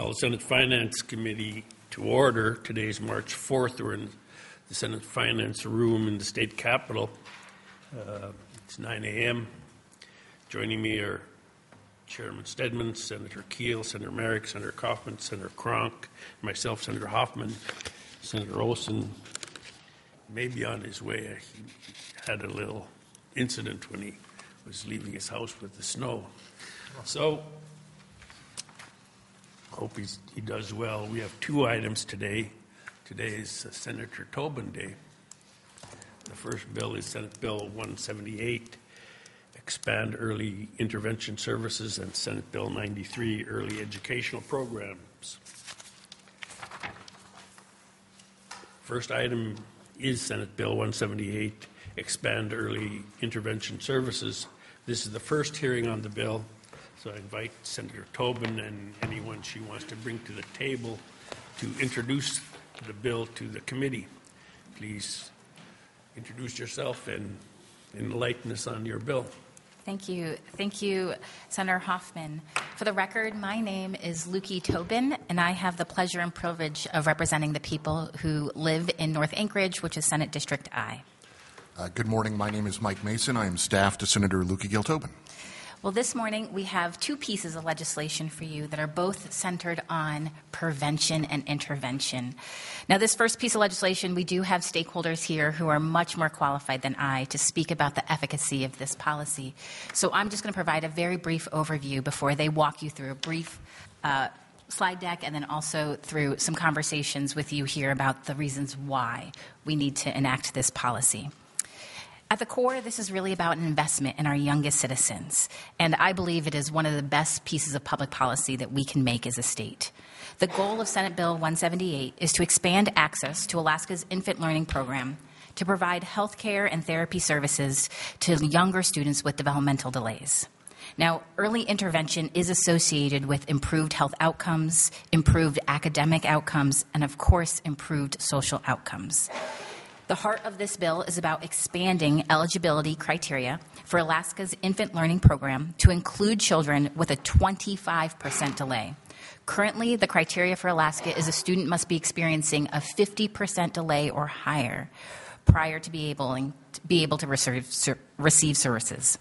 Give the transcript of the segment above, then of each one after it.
Call the Senate Finance Committee to order. Today is March 4th. We're in the Senate Finance Room in the State Capitol. It's 9 a.m. Joining me are Chairman Stedman, Senator Keel, Senator Merrick, Senator Kaufman, Senator Cronk, myself, Senator Hoffman. Senator Olson may be on his way. He had a little incident when he was leaving his house with the snow. So, hope he does well. We have two items today. Today is Senator Tobin Day. The first bill is Senate Bill 178, Expand Early Intervention Services, and Senate Bill 93, Early Educational Programs. First item is Senate Bill 178, Expand Early Intervention Services. This is the first hearing on the bill, so I invite Senator Tobin and anyone she wants to bring to the table to introduce the bill to the committee. Please introduce yourself and enlighten us on your bill. Thank you. Thank you, Senator Hoffman. For the record, my name is Lukey Tobin, and I have the pleasure and privilege of representing the people who live in North Anchorage, which is Senate District I. Good morning. My name is Mike Mason. I am staff to Senator Lukey Gill Tobin. Well, this morning we have two pieces of legislation for you that are both centered on prevention and intervention. Now, this first piece of legislation, we do have stakeholders here who are much more qualified than I to speak about the efficacy of this policy. So I'm just going to provide a very brief overview before they walk you through a brief slide deck and then also through some conversations with you here about the reasons why we need to enact this policy. At the core, this is really about an investment in our youngest citizens, and I believe it is one of the best pieces of public policy that we can make as a state. The goal of Senate Bill 178 is to expand access to Alaska's infant learning program to provide health care and therapy services to younger students with developmental delays. Now, early intervention is associated with improved health outcomes, improved academic outcomes, and of course, improved social outcomes. The heart of this bill is about expanding eligibility criteria for Alaska's infant learning program to include children with a 25% delay. Currently, the criteria for Alaska is a student must be experiencing a 50% delay or higher prior to be able to receive services.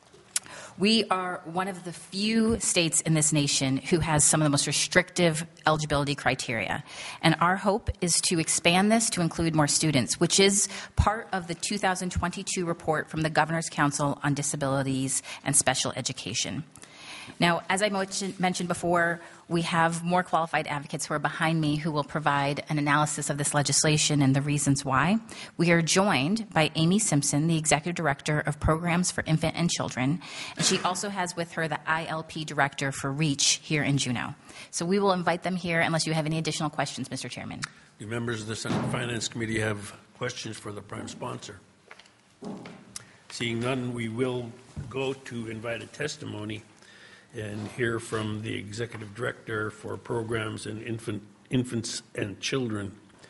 We are one of the few states in this nation who has some of the most restrictive eligibility criteria. And our hope is to expand this to include more students, which is part of the 2022 report from the Governor's Council on Disabilities and Special Education. Now, as I mentioned before, we have more qualified advocates who are behind me who will provide an analysis of this legislation and the reasons why. We are joined by Amy Simpson, the Executive Director of Programs for Infant and Children, and she also has with her the ILP Director for REACH here in Juneau. So we will invite them here unless you have any additional questions, Mr. Chairman. Do members of the Senate Finance Committee have questions for the prime sponsor? Seeing none, we will go to invited testimony and hear from the Executive Director for Programs and Infants and Children,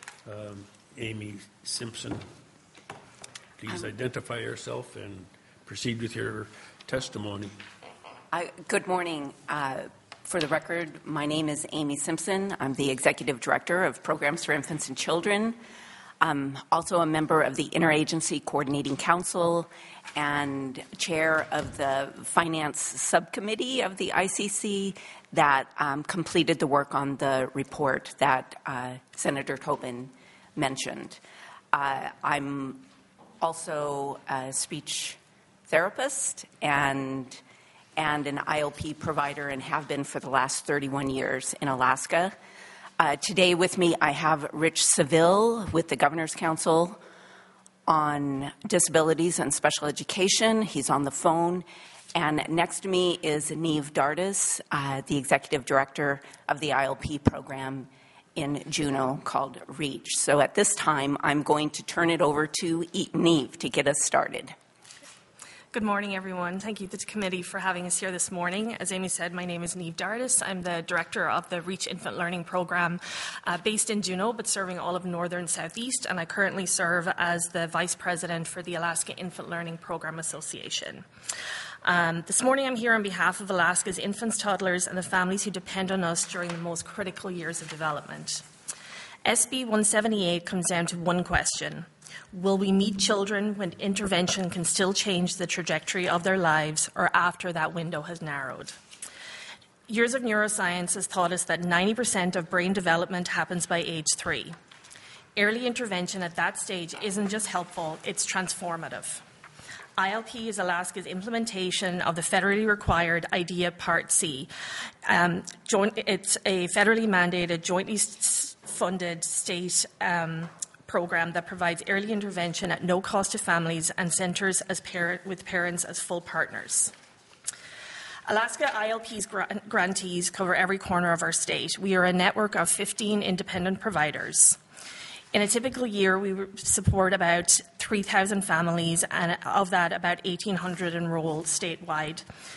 Amy Simpson. Please identify yourself and proceed with your testimony. Good morning. For the record, my name is Amy Simpson. I'm the Executive Director of Programs for Infants and Children. I'm also a member of the Interagency Coordinating Council and chair of the Finance Subcommittee of the ICC that completed the work on the report that Senator Tobin mentioned. I'm also a speech therapist and an IOP provider and have been for the last 31 years in Alaska. Today with me, I have Rich Seville with the Governor's Council on Disabilities and Special Education. He's on the phone. And next to me is Neve Dardis, the Executive Director of the ILP program in Juneau called REACH. So at this time, I'm going to turn it over to Neve to get us started. Good morning, everyone. Thank you to the committee for having us here this morning. As Amy said, my name is Neve Dardis. I'm the director of the REACH Infant Learning Program based in Juneau, but serving all of Northern Southeast, and I currently serve as the vice president for the Alaska Infant Learning Program Association. This morning I'm here on behalf of Alaska's infants, toddlers, and the families who depend on us during the most critical years of development. SB 178 comes down to one question. Will we meet children when intervention can still change the trajectory of their lives or after that window has narrowed? Years of neuroscience has taught us that 90% of brain development happens by age 3. Early intervention at that stage isn't just helpful, it's transformative. ILP is Alaska's implementation of the federally required IDEA Part C. It's a federally mandated, jointly funded state program that provides early intervention at no cost to families and centres with parents as full partners. Alaska ILP's grantees cover every corner of our state. We are a network of 15 independent providers. In a typical year, we support about 3,000 families, and of that, about 1,800 enroll statewide.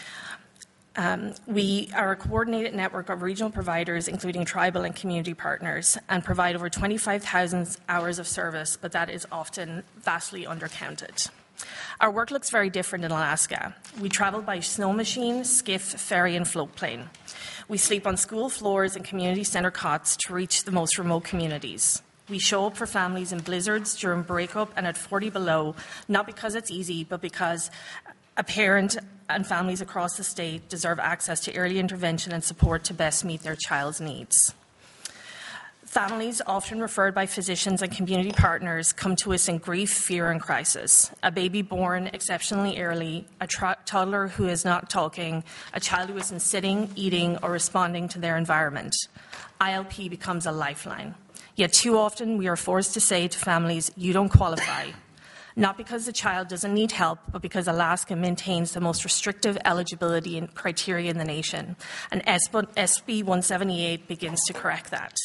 We are a coordinated network of regional providers, including tribal and community partners, and provide over 25,000 hours of service, but that is often vastly undercounted. Our work looks very different in Alaska. We travel by snow machine, skiff, ferry, and float plane. We sleep on school floors and community centre cots to reach the most remote communities. We show up for families in blizzards during breakup and at 40 below, not because it's easy, but because a parent and families across the state deserve access to early intervention and support to best meet their child's needs. Families, often referred by physicians and community partners, come to us in grief, fear, and crisis. A baby born exceptionally early, a toddler who is not talking, a child who isn't sitting, eating, or responding to their environment. ILP becomes a lifeline. Yet too often we are forced to say to families, you don't qualify. Not because the child doesn't need help, but because Alaska maintains the most restrictive eligibility and criteria in the nation. And SB 178 begins to correct that.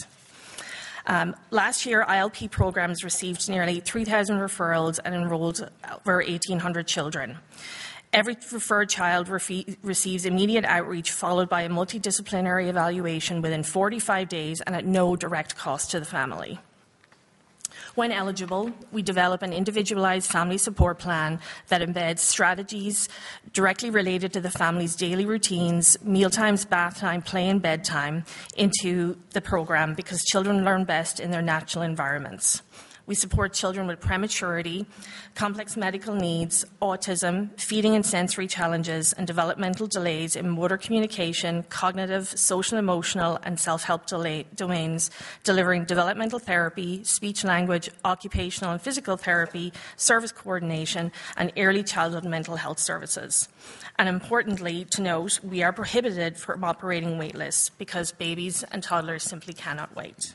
Last year, ILP programs received nearly 3,000 referrals and enrolled over 1,800 children. Every referred child receives immediate outreach followed by a multidisciplinary evaluation within 45 days and at no direct cost to the family. When eligible, we develop an individualized family support plan that embeds strategies directly related to the family's daily routines, mealtimes, bath time, play, and bedtime into the program because children learn best in their natural environments. We support children with prematurity, complex medical needs, autism, feeding and sensory challenges, and developmental delays in motor communication, cognitive, social, emotional, and self-help domains, delivering developmental therapy, speech language, occupational and physical therapy, service coordination, and early childhood mental health services. And importantly, to note, we are prohibited from operating wait lists because babies and toddlers simply cannot wait.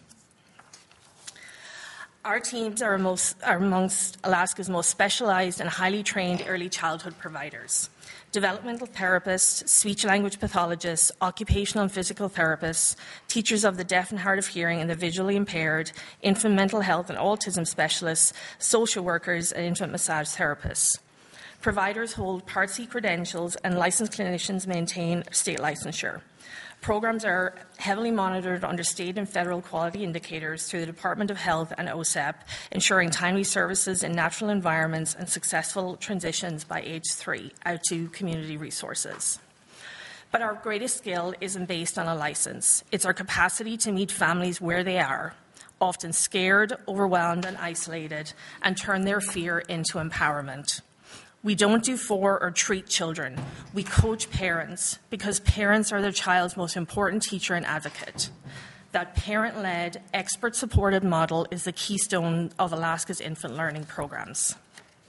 Our teams are amongst Alaska's most specialized and highly trained early childhood providers. Developmental therapists, speech-language pathologists, occupational and physical therapists, teachers of the deaf and hard of hearing and the visually impaired, infant mental health and autism specialists, social workers, and infant massage therapists. Providers hold Part C credentials and licensed clinicians maintain state licensure. Programs are heavily monitored under state and federal quality indicators through the Department of Health and OSEP, ensuring timely services in natural environments and successful transitions by age 3 out to community resources. But our greatest skill isn't based on a license. It's our capacity to meet families where they are, often scared, overwhelmed, and isolated, and turn their fear into empowerment. We don't do for or treat children. We coach parents because parents are their child's most important teacher and advocate. That parent-led, expert-supported model is the keystone of Alaska's infant learning programs.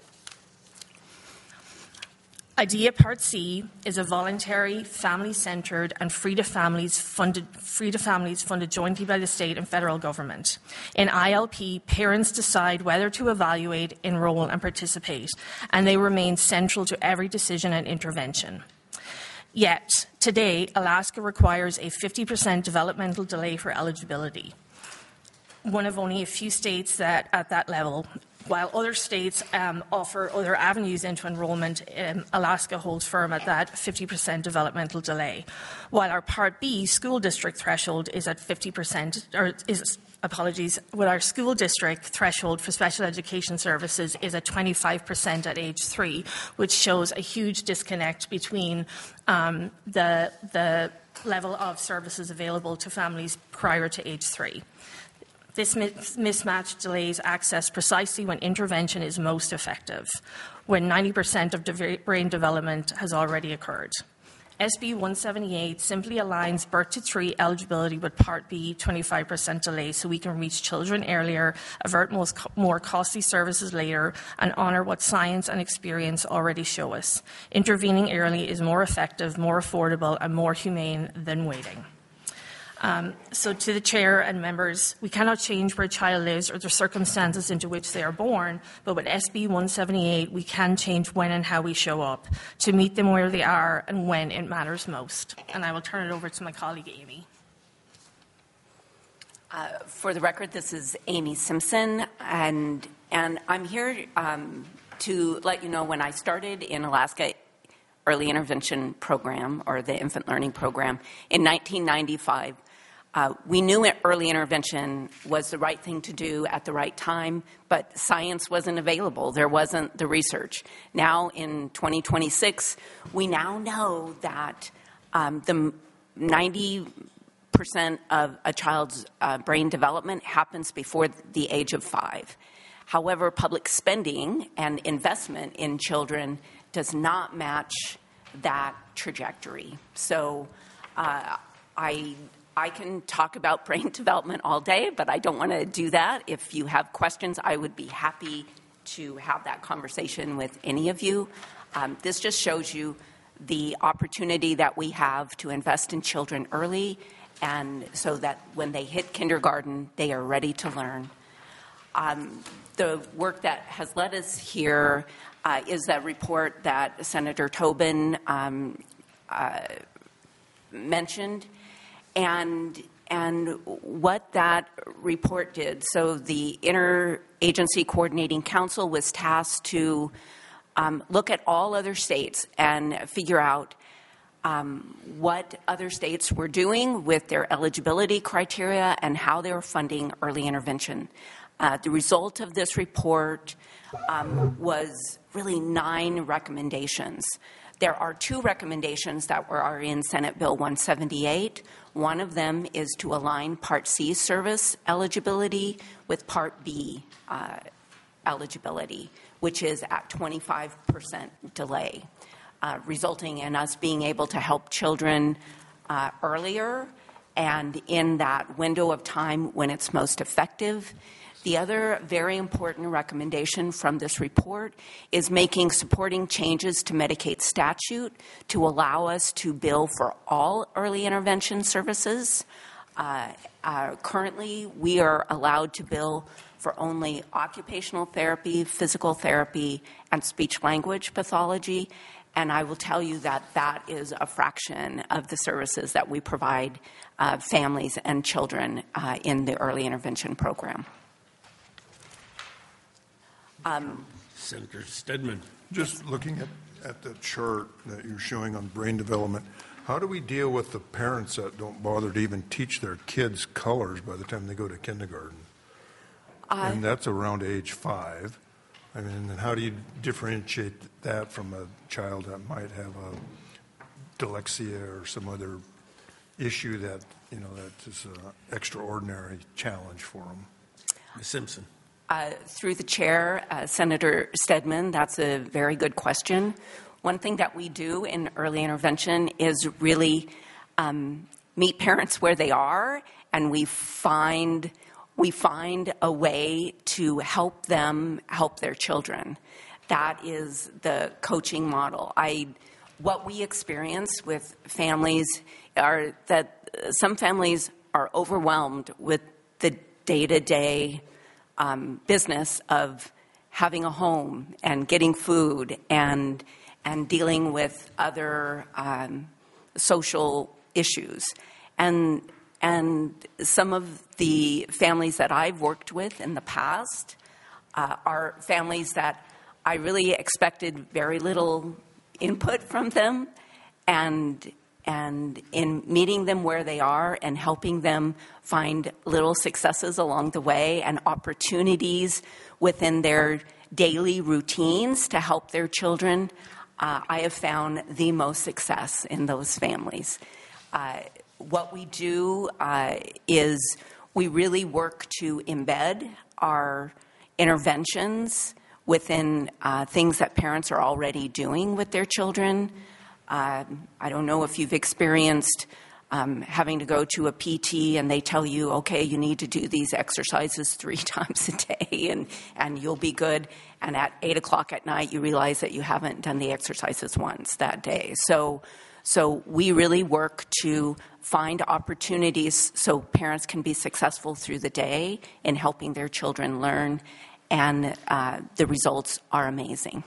IDEA Part C is a voluntary, family-centred, and free to families funded jointly by the state and federal government. In ILP, parents decide whether to evaluate, enroll, and participate, and they remain central to every decision and intervention. Yet, today, Alaska requires a 50% developmental delay for eligibility. One of only a few states that at that level. While other states offer other avenues into enrollment, Alaska holds firm at that 50% developmental delay. While our Part B school district threshold is at 50%, with our school district threshold for special education services is at 25% at age 3, which shows a huge disconnect between the level of services available to families prior to age 3. This mismatch delays access precisely when intervention is most effective, when 90% of brain development has already occurred. SB 178 simply aligns birth to 3 eligibility with Part B 25% delay so we can reach children earlier, avert more costly services later, and honour what science and experience already show us. Intervening early is more effective, more affordable, and more humane than waiting. So to the Chair and members, we cannot change where a child lives or the circumstances into which they are born, but with SB 178, we can change when and how we show up to meet them where they are and when it matters most. And I will turn it over to my colleague, Amy. For the record, this is Amy Simpson, and I'm here to let you know when I started in Alaska Early Intervention Program, or the Infant Learning Program, in 1995. We knew early intervention was the right thing to do at the right time, but science wasn't available. There wasn't the research. Now, in 2026, we now know that the 90% of a child's brain development happens before the age of 5. However, public spending and investment in children does not match that trajectory. So I can talk about brain development all day, but I don't want to do that. If you have questions, I would be happy to have that conversation with any of you. This just shows you the opportunity that we have to invest in children early, and so that when they hit kindergarten, they are ready to learn. The work that has led us here is that report that Senator Tobin mentioned, and what that report did. So the Interagency Coordinating Council was tasked to look at all other states and figure out what other states were doing with their eligibility criteria and how they were funding early intervention. The result of this report was really 9 recommendations. There are 2 recommendations that are in Senate Bill 178. One of them is to align Part C service eligibility with Part B eligibility, which is at 25% delay, resulting in us being able to help children earlier and in that window of time when it's most effective. The other very important recommendation from this report is making supporting changes to Medicaid statute to allow us to bill for all early intervention services. Currently, we are allowed to bill for only occupational therapy, physical therapy, and speech-language pathology. And I will tell you that that is a fraction of the services that we provide families and children in the early intervention program. Senator Stedman. Just looking at the chart that you're showing on brain development, how do we deal with the parents that don't bother to even teach their kids colors by the time they go to kindergarten? And that's around age 5. I mean, and how do you differentiate that from a child that might have a dyslexia or some other issue that, that is an extraordinary challenge for them? Ms. Simpson. Through the chair, Senator Stedman, that's a very good question. One thing that we do in early intervention is really meet parents where they are, and we find a way to help them help their children. That is the coaching model. What we experience with families are that some families are overwhelmed with the day-to-day business of having a home and getting food and dealing with other social issues. And some of the families that I've worked with in the past are families that I really expected very little input from them, and in meeting them where they are and helping them find little successes along the way and opportunities within their daily routines to help their children, I have found the most success in those families. What we do is we really work to embed our interventions within things that parents are already doing with their children. I don't know if you've experienced having to go to a PT and they tell you, okay, you need to do these exercises 3 times a day and you'll be good. And at 8 o'clock at night, you realize that you haven't done the exercises once that day. So we really work to find opportunities so parents can be successful through the day in helping their children learn, and the results are amazing.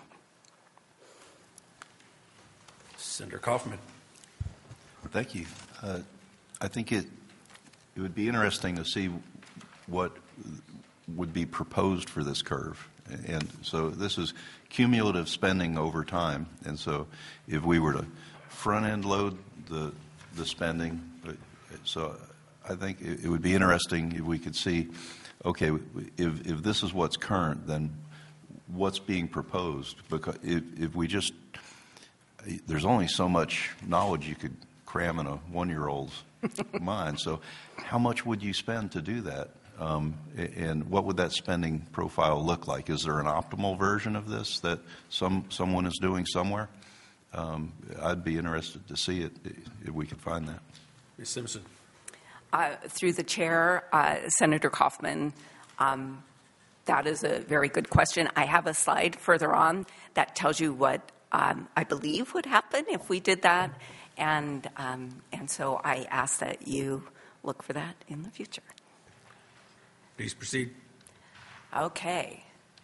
Senator Kaufman. Thank you. I think it would be interesting to see what would be proposed for this curve. And so this is cumulative spending over time. And so if we were to front-end load the spending, so I think it would be interesting if we could see, okay, if this is what's current, then what's being proposed? Because if we just, there's only so much knowledge you could cram in a 1-year-old's mind. So how much would you spend to do that? And what would that spending profile look like? Is there an optimal version of this that someone is doing somewhere? I'd be interested to see it if we could find that. Ms. Simpson. Through the chair, Senator Kaufman, that is a very good question. I have a slide further on that tells you what I believe would happen if we did that. And so I ask that you look for that in the future. Please proceed. Okay.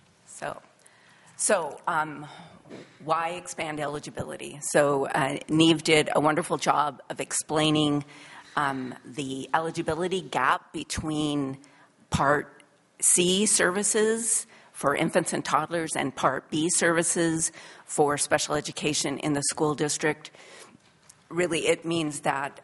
So why expand eligibility? So Neve did a wonderful job of explaining the eligibility gap between Part C services for infants and toddlers and Part B services for special education in the school district. Really, it means that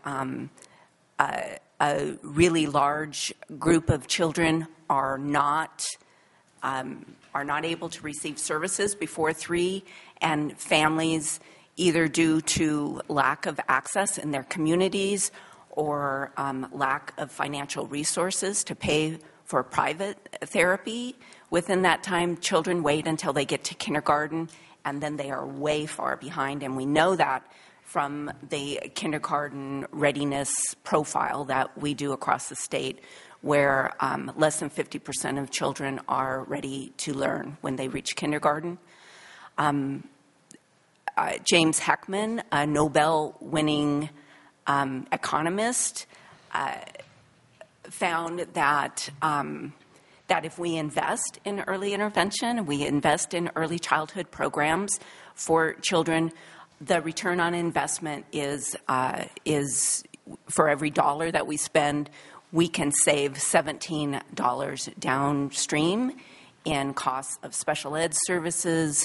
a really large group of children are not able to receive services before 3, and families, either due to lack of access in their communities or lack of financial resources to pay for private therapy. Within that time, children wait until they get to kindergarten, and then they are way far behind, and we know that from the kindergarten readiness profile that we do across the state, where less than 50% of children are ready to learn when they reach kindergarten. James Heckman, a Nobel-winning economist, found that if we invest in early intervention, we invest in early childhood programs for children, the return on investment is for every dollar that we spend, we can save $17 downstream in costs of special ed services,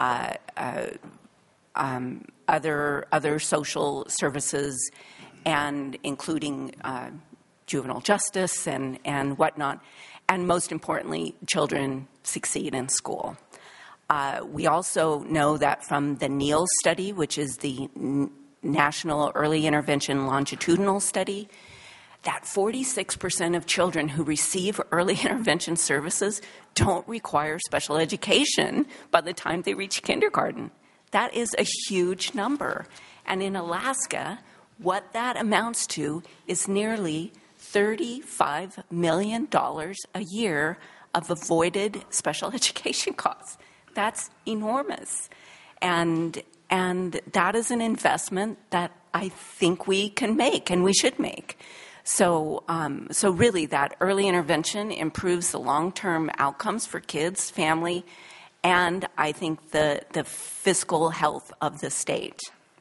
other social services, and including juvenile justice and whatnot. And most importantly, children succeed in school. We also know that from the NEAL study, which is the National Early Intervention Longitudinal Study, that 46% of children who receive early intervention services don't require special education by the time they reach kindergarten. That is a huge number. And in Alaska, what that amounts to is nearly $35 million a year of avoided special education costs. That's enormous. And that is an investment that I think we can make and we should make. So really that early intervention improves the long-term outcomes for kids, family, and I think the fiscal health of the state.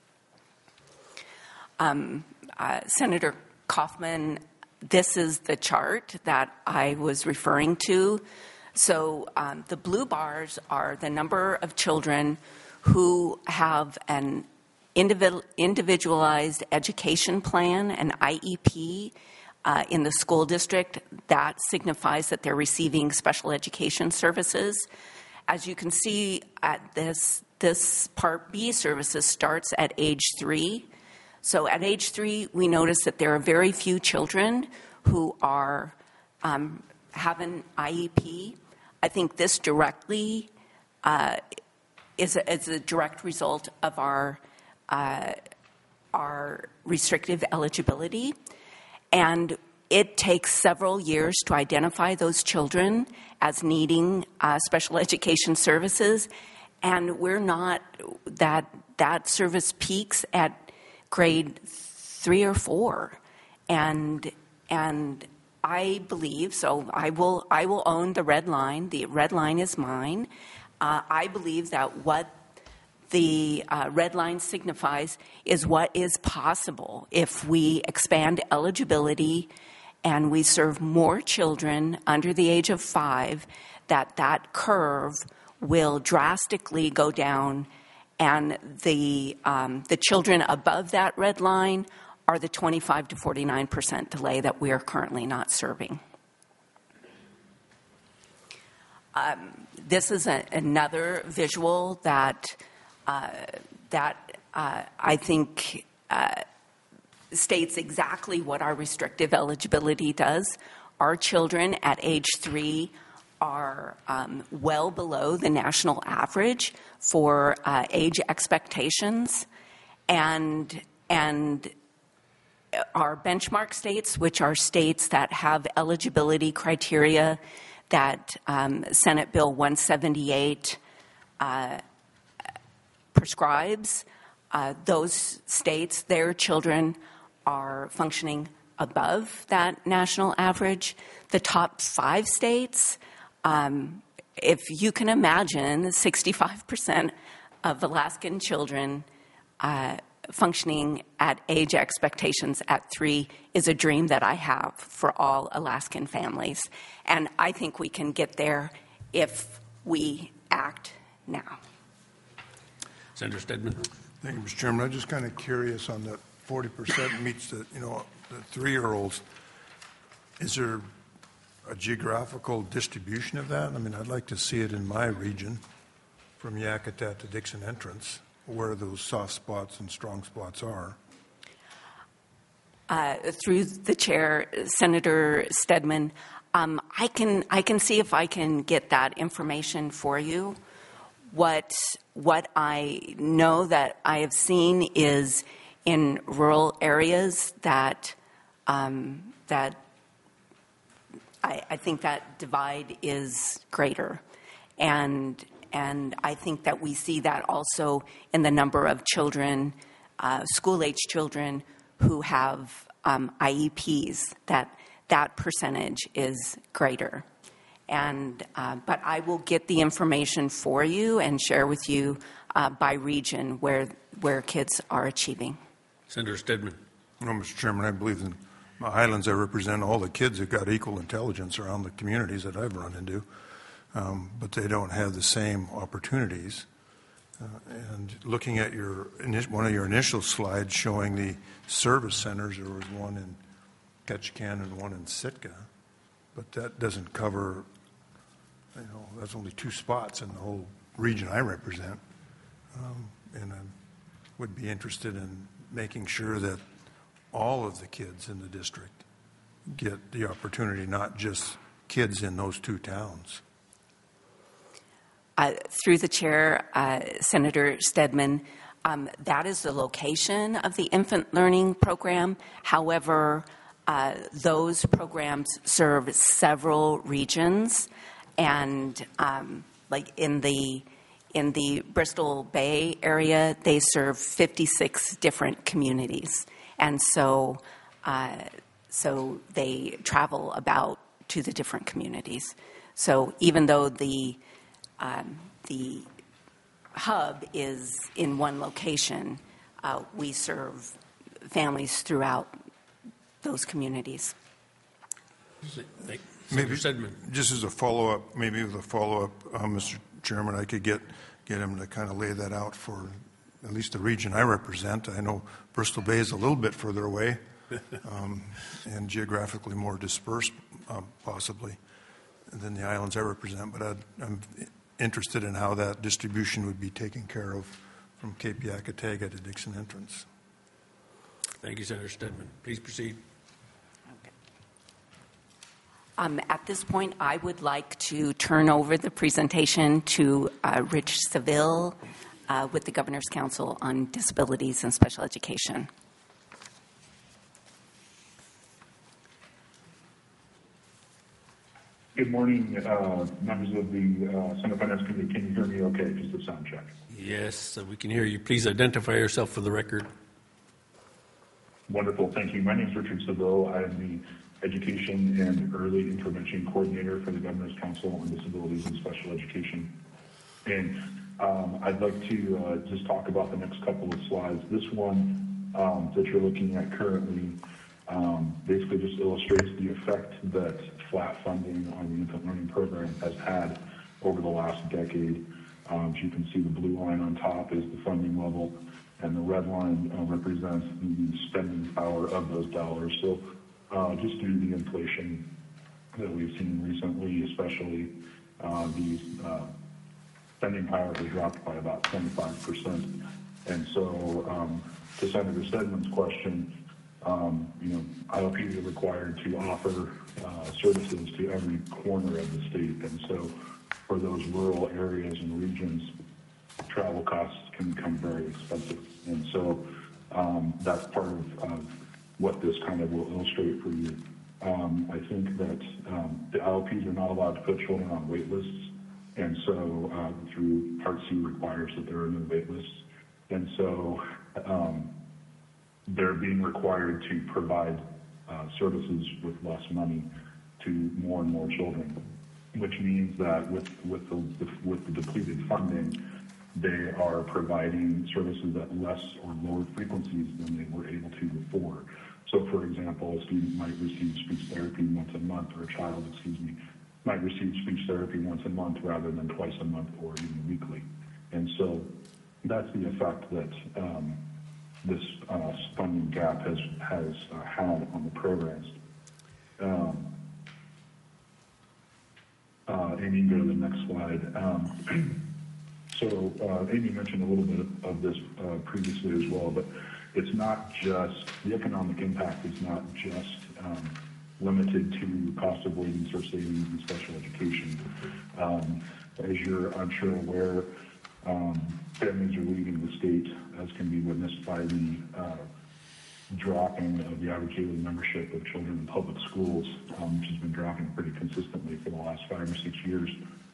Senator Kaufman, this is the chart that I was referring to. So the blue bars are the number of children who have an individualized education plan, an IEP, in the school district. That signifies that they're receiving special education services. As you can see, at this Part B services starts at age 3. So at age 3, we notice that there are very few children who are have an IEP. I think this directly is a direct result of our restrictive eligibility. And it takes several years to identify those children as needing special education services. And we're not, that service peaks at grade 3 or 4. And I believe, so I will own the red line. The red line is mine. I believe that what the red line signifies is what is possible if we expand eligibility and we serve more children under the age of 5, that curve will drastically go down, and the children above that red line are the 25 to 49% delay that we are currently not serving. This is another visual that I think states exactly what our restrictive eligibility does. Our children at age 3 are well below the national average for age expectations, and our benchmark states, which are states that have eligibility criteria that Senate Bill 178 prescribes, those states, their children are functioning above that national average. The top 5 states, if you can imagine, 65% of Alaskan children functioning at age expectations at 3 is a dream that I have for all Alaskan families. And I think we can get there if we act now. Senator Stedman. Thank you, Mr. Chairman. I'm just kind of curious on that 40% meets the 3-year-olds. Is there a geographical distribution of that? I mean, I'd like to see it in my region, from Yakutat to Dixon Entrance, where those soft spots and strong spots are. Through the chair, Senator Stedman, I can see if I can get that information for you. What I know that I have seen is in rural areas that I think that divide is greater, and I think that we see that also in the number of children, school-age children who have IEPs. That percentage is greater. And but I will get the information for you and share with you by region where kids are achieving. Senator Stedman. No, Mr. Chairman, I believe in the Highlands I represent all the kids that got equal intelligence around the communities that I've run into, but they don't have the same opportunities. And looking at one of your initial slides showing the service centers, there was one in Ketchikan and one in Sitka, but that doesn't cover, that's only 2 spots in the whole region I represent. And I would be interested in making sure that all of the kids in the district get the opportunity, not just kids in those 2 towns. Through the chair, Senator Stedman, that is the location of the infant learning program. However, those programs serve several regions, and like in the Bristol Bay area, they serve 56 different communities, and so they travel about to the different communities. So even though the hub is in one location, we serve families throughout those communities. Thank Maybe Senator Sedman. just as a follow-up, maybe with a follow-up, Mr. Chairman, I could get him to kind of lay that out for at least the region I represent. I know Bristol Bay is a little bit further away and geographically more dispersed, possibly, than the islands I represent. But I'm interested in how that distribution would be taken care of from Cape Yakataga to Dixon Entrance. Thank you, Senator Stedman. Please proceed. At this point, I would like to turn over the presentation to Rich Seville with the Governor's Council on Disabilities and Special Education. Good morning, members of the Senate Finance Committee. Can you hear me okay? Just a sound check. Yes, we can hear you. Please identify yourself for the record. Wonderful. Thank you. My name is Richard Seville. I am the Education and Early Intervention Coordinator for the Governor's Council on Disabilities and Special Education. And I'd like to just talk about the next couple of slides. This one that you're looking at currently basically just illustrates the effect that flat funding on the infant learning program has had over the last decade. As you can see, the blue line on top is the funding level, and the red line represents the spending power of those dollars. So just due to the inflation that we've seen recently, especially the spending power has dropped by about 25%. And so to Senator Stedman's question, IOPs are required to offer services to every corner of the state. And so for those rural areas and regions, travel costs can become very expensive. And so that's part of what this kind of will illustrate for you. I think that the IOPs are not allowed to put children on wait lists. And so through Part C requires that there are no wait lists. And so they're being required to provide services with less money to more and more children, which means that with the depleted funding, they are providing services at less or lower frequencies than they were able to before. So, for example, a student might receive speech therapy once a month, or a child, might receive speech therapy once a month rather than twice a month or even weekly. And so that's the effect that this funding gap has had on the programs. Amy, go to the next slide. So Amy mentioned a little bit of this previously as well, but it's not just, the economic impact is not just limited to cost avoidance or savings in special education. As you're, I'm sure, aware, families are leaving the state, as can be witnessed by the dropping of the average daily membership of children in public schools, which has been dropping pretty consistently for the last 5 or 6 years.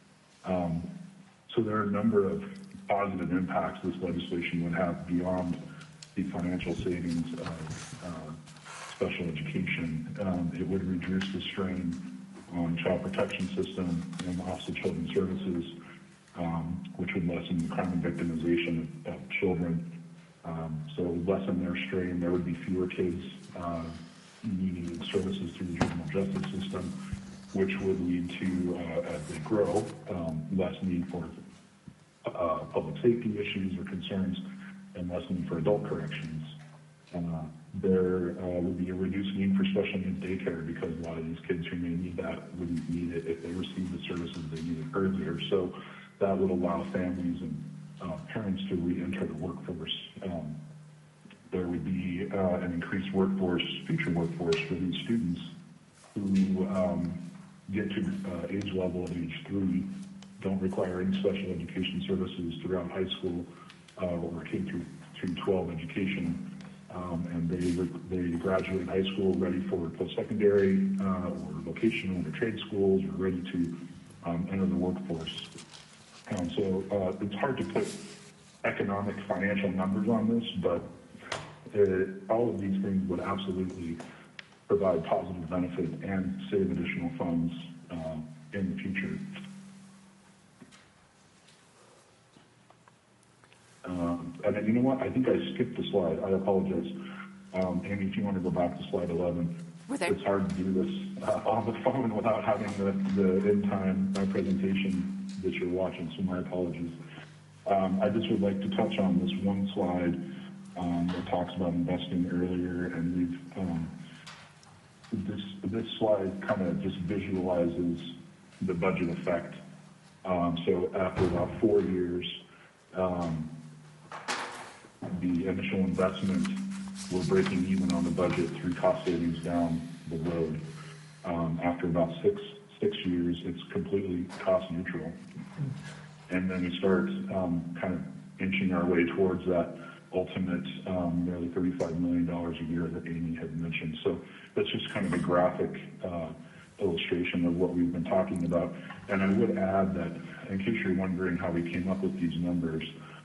So there are a number of positive impacts this legislation would have beyond the financial savings of special education. It would reduce the strain on child protection system and Office of Children's Services, which would lessen the crime and victimization of children. So lessen their strain. There would be fewer kids needing services through the juvenile justice system, which would lead to, as they grow, less need for public safety issues or concerns, and less need for adult corrections. There would be a reduced need for special needs daycare, because a lot of these kids who may need that wouldn't need it if they received the services they needed earlier. So that would allow families and parents to re-enter the workforce. There would be an increased workforce, future workforce for these students who get to age level at age 3, don't require any special education services throughout high school or K through 12 education, and they graduate high school ready for post-secondary or vocational or trade schools, or ready to enter the workforce. So it's hard to put economic financial numbers on this, but all of these things would absolutely provide positive benefit and save additional funds in the future. And then, you know what? I think I skipped the slide. I apologize. Amy, if you want to go back to slide 11. it's hard to do this on the phone without having the in-time presentation that you're watching, so my apologies. I just would like to touch on this one slide that talks about investing earlier, and this slide kind of just visualizes the budget effect. So after about 4 years, the initial investment, we're breaking even on the budget through cost savings down the road. After about six years, it's completely cost neutral. And then we start kind of inching our way towards that ultimate nearly $35 million a year that Amy had mentioned. So that's just kind of a graphic illustration of what we've been talking about. And I would add that, in case you're wondering how we came up with these numbers,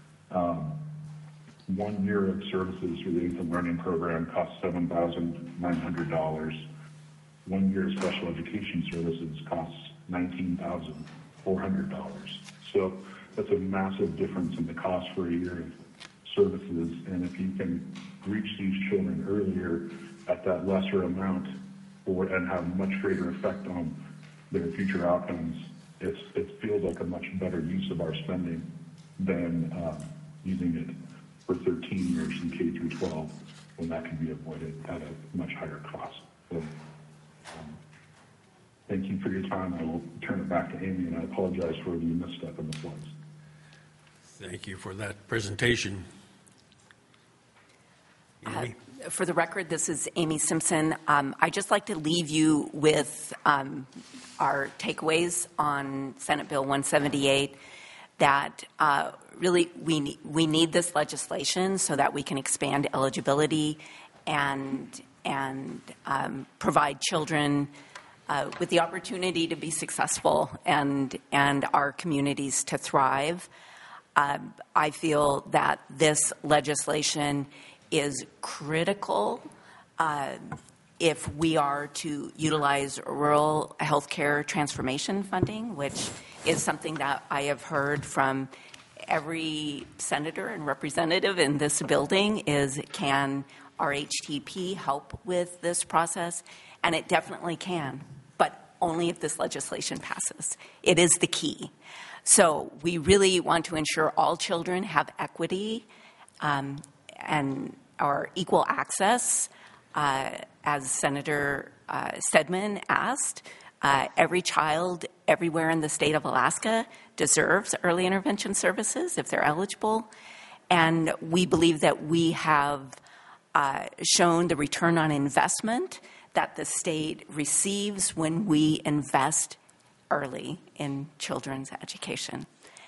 1 year of services for the infant learning program costs $7,900. 1 year of special education services costs $19,400. So that's a massive difference in the cost for a year of services. And if you can reach these children earlier at that lesser amount and have much greater effect on their future outcomes, it feels like a much better use of our spending than using it for 13 years in K through 12, when that can be avoided at a much higher cost. So, thank you for your time. I will turn it back to Amy, and I apologize for the misstep in the slides. Thank you for that presentation. Amy? For the record, this is Amy Simpson. I'd just like to leave you with our takeaways on Senate Bill 178, that really we need this legislation so that we can expand eligibility and provide children with the opportunity to be successful and our communities to thrive. I feel that this legislation is critical if we are to utilize rural healthcare transformation funding, which is something that I have heard from every senator and representative in this building, is can RHTP help with this process? And it definitely can, but only if this legislation passes. It is the key. So we really want to ensure all children have equity and our equal access. As Senator Stedman asked, every child everywhere in the state of Alaska deserves early intervention services if they're eligible. And we believe that we have shown the return on investment that the state receives when we invest early in children's education.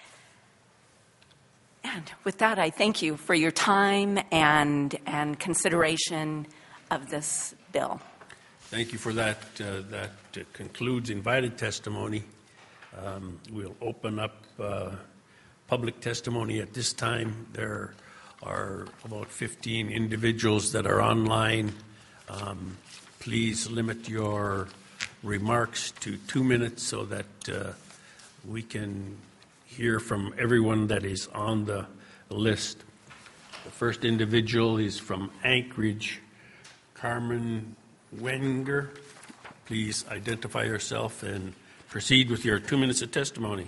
And with that, I thank you for your time and consideration of this bill. Thank you for that. That concludes invited testimony. We'll open up public testimony at this time. There are about 15 individuals that are online. Please limit your remarks to 2 minutes so that we can hear from everyone that is on the list. The first individual is from Anchorage, Carmen Wenger. Please identify yourself and proceed with your 2 minutes of testimony.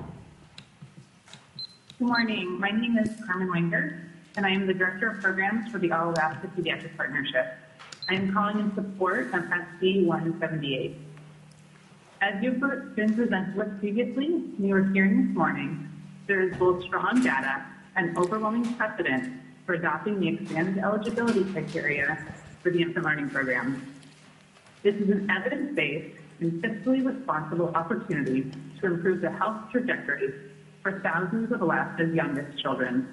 Good morning. My name is Carmen Wenger, and I am the Director of Programs for the All-Alaska Pediatric Partnership. I am calling in support of SB 178. As you've been presented with previously, we were hearing this morning, there is both strong data and overwhelming precedent for adopting the expanded eligibility criteria for the infant learning program. This is an evidence-based and fiscally responsible opportunity to improve the health trajectory for thousands of Alaska's youngest children.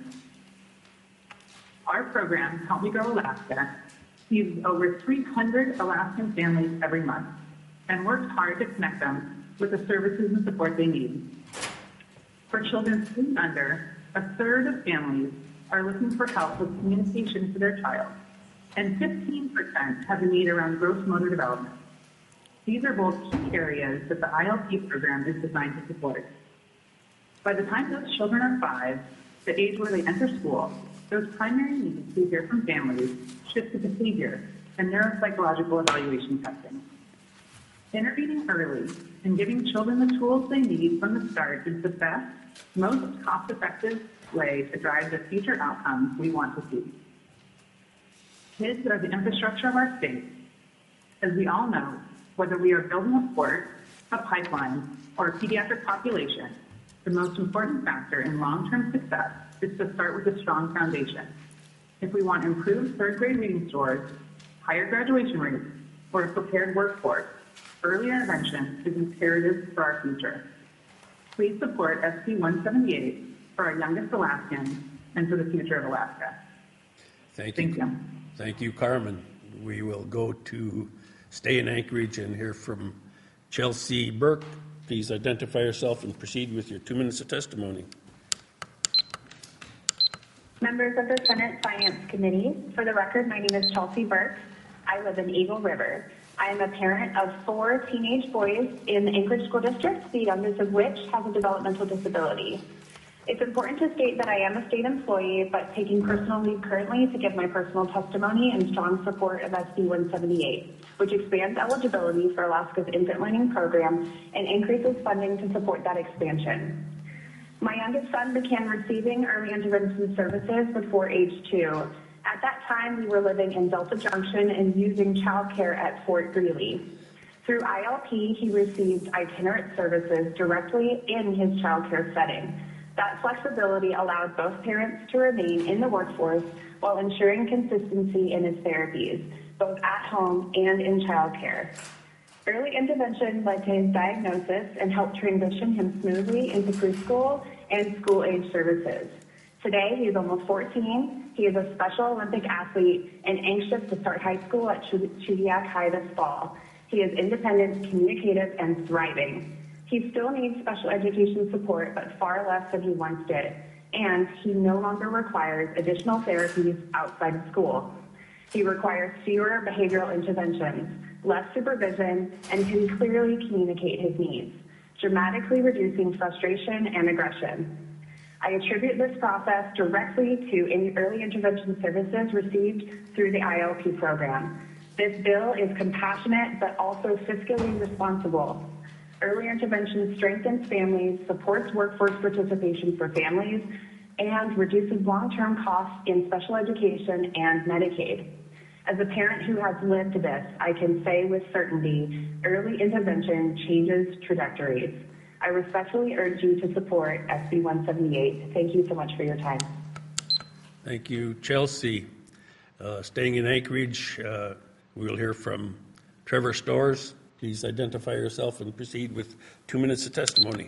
Our program, Help Me Grow Alaska, sees over 300 Alaskan families every month and works hard to connect them with the services and support they need. For children 3 and under, a third of families are looking for help with communication for their child, and 15% have a need around gross motor development. These are both key areas that the ILP program is designed to support. By the time those children are 5, the age where they enter school, those primary needs we hear from families shift to behavior, and neuropsychological evaluation testing. Intervening early and giving children the tools they need from the start is the best, most cost-effective way to drive the future outcomes we want to see. Kids are the infrastructure of our state. As we all know, whether we are building a port, a pipeline, or a pediatric population, the most important factor in long-term success is to start with a strong foundation. If we want improved third-grade reading scores, higher graduation rates, or a prepared workforce, early intervention is imperative for our future. Please support SB 178 for our youngest Alaskans and for the future of Alaska. Thank you. Thank you, Carmen. We will go to stay in Anchorage and hear from Chelsea Burke. Please identify yourself and proceed with your 2 minutes of testimony. Members of the Senate Finance Committee, for the record, my name is Chelsea Burke. I live in Eagle River. I am a parent of 4 teenage boys in the Anchorage School District, the youngest of which has a developmental disability. It's important to state that I am a state employee, but taking personal leave currently to give my personal testimony in strong support of SB 178, which expands eligibility for Alaska's infant learning program and increases funding to support that expansion. My youngest son began receiving early intervention services before age 2. At that time, we were living in Delta Junction and using childcare at Fort Greely. Through ILP, he received itinerant services directly in his childcare setting. That flexibility allowed both parents to remain in the workforce while ensuring consistency in his therapies, both at home and in childcare. Early intervention led to his diagnosis and helped transition him smoothly into preschool and school-age services. Today, he is almost 14. He is a Special Olympic athlete and anxious to start high school at Chudiak High this fall. He is independent, communicative, and thriving. He still needs special education support, but far less than he once did, and he no longer requires additional therapies outside of school. He requires fewer behavioral interventions, less supervision, and can clearly communicate his needs, dramatically reducing frustration and aggression. I attribute this process directly to early intervention services received through the ILP program. This bill is compassionate, but also fiscally responsible. Early intervention strengthens families, supports workforce participation for families, and reduces long-term costs in special education and Medicaid. As a parent who has lived this, I can say with certainty, early intervention changes trajectories. I respectfully urge you to support SB 178. Thank you so much for your time. Thank you, Chelsea. Staying in Anchorage, we'll hear from Trevor Stores. Please identify yourself and proceed with 2 minutes of testimony.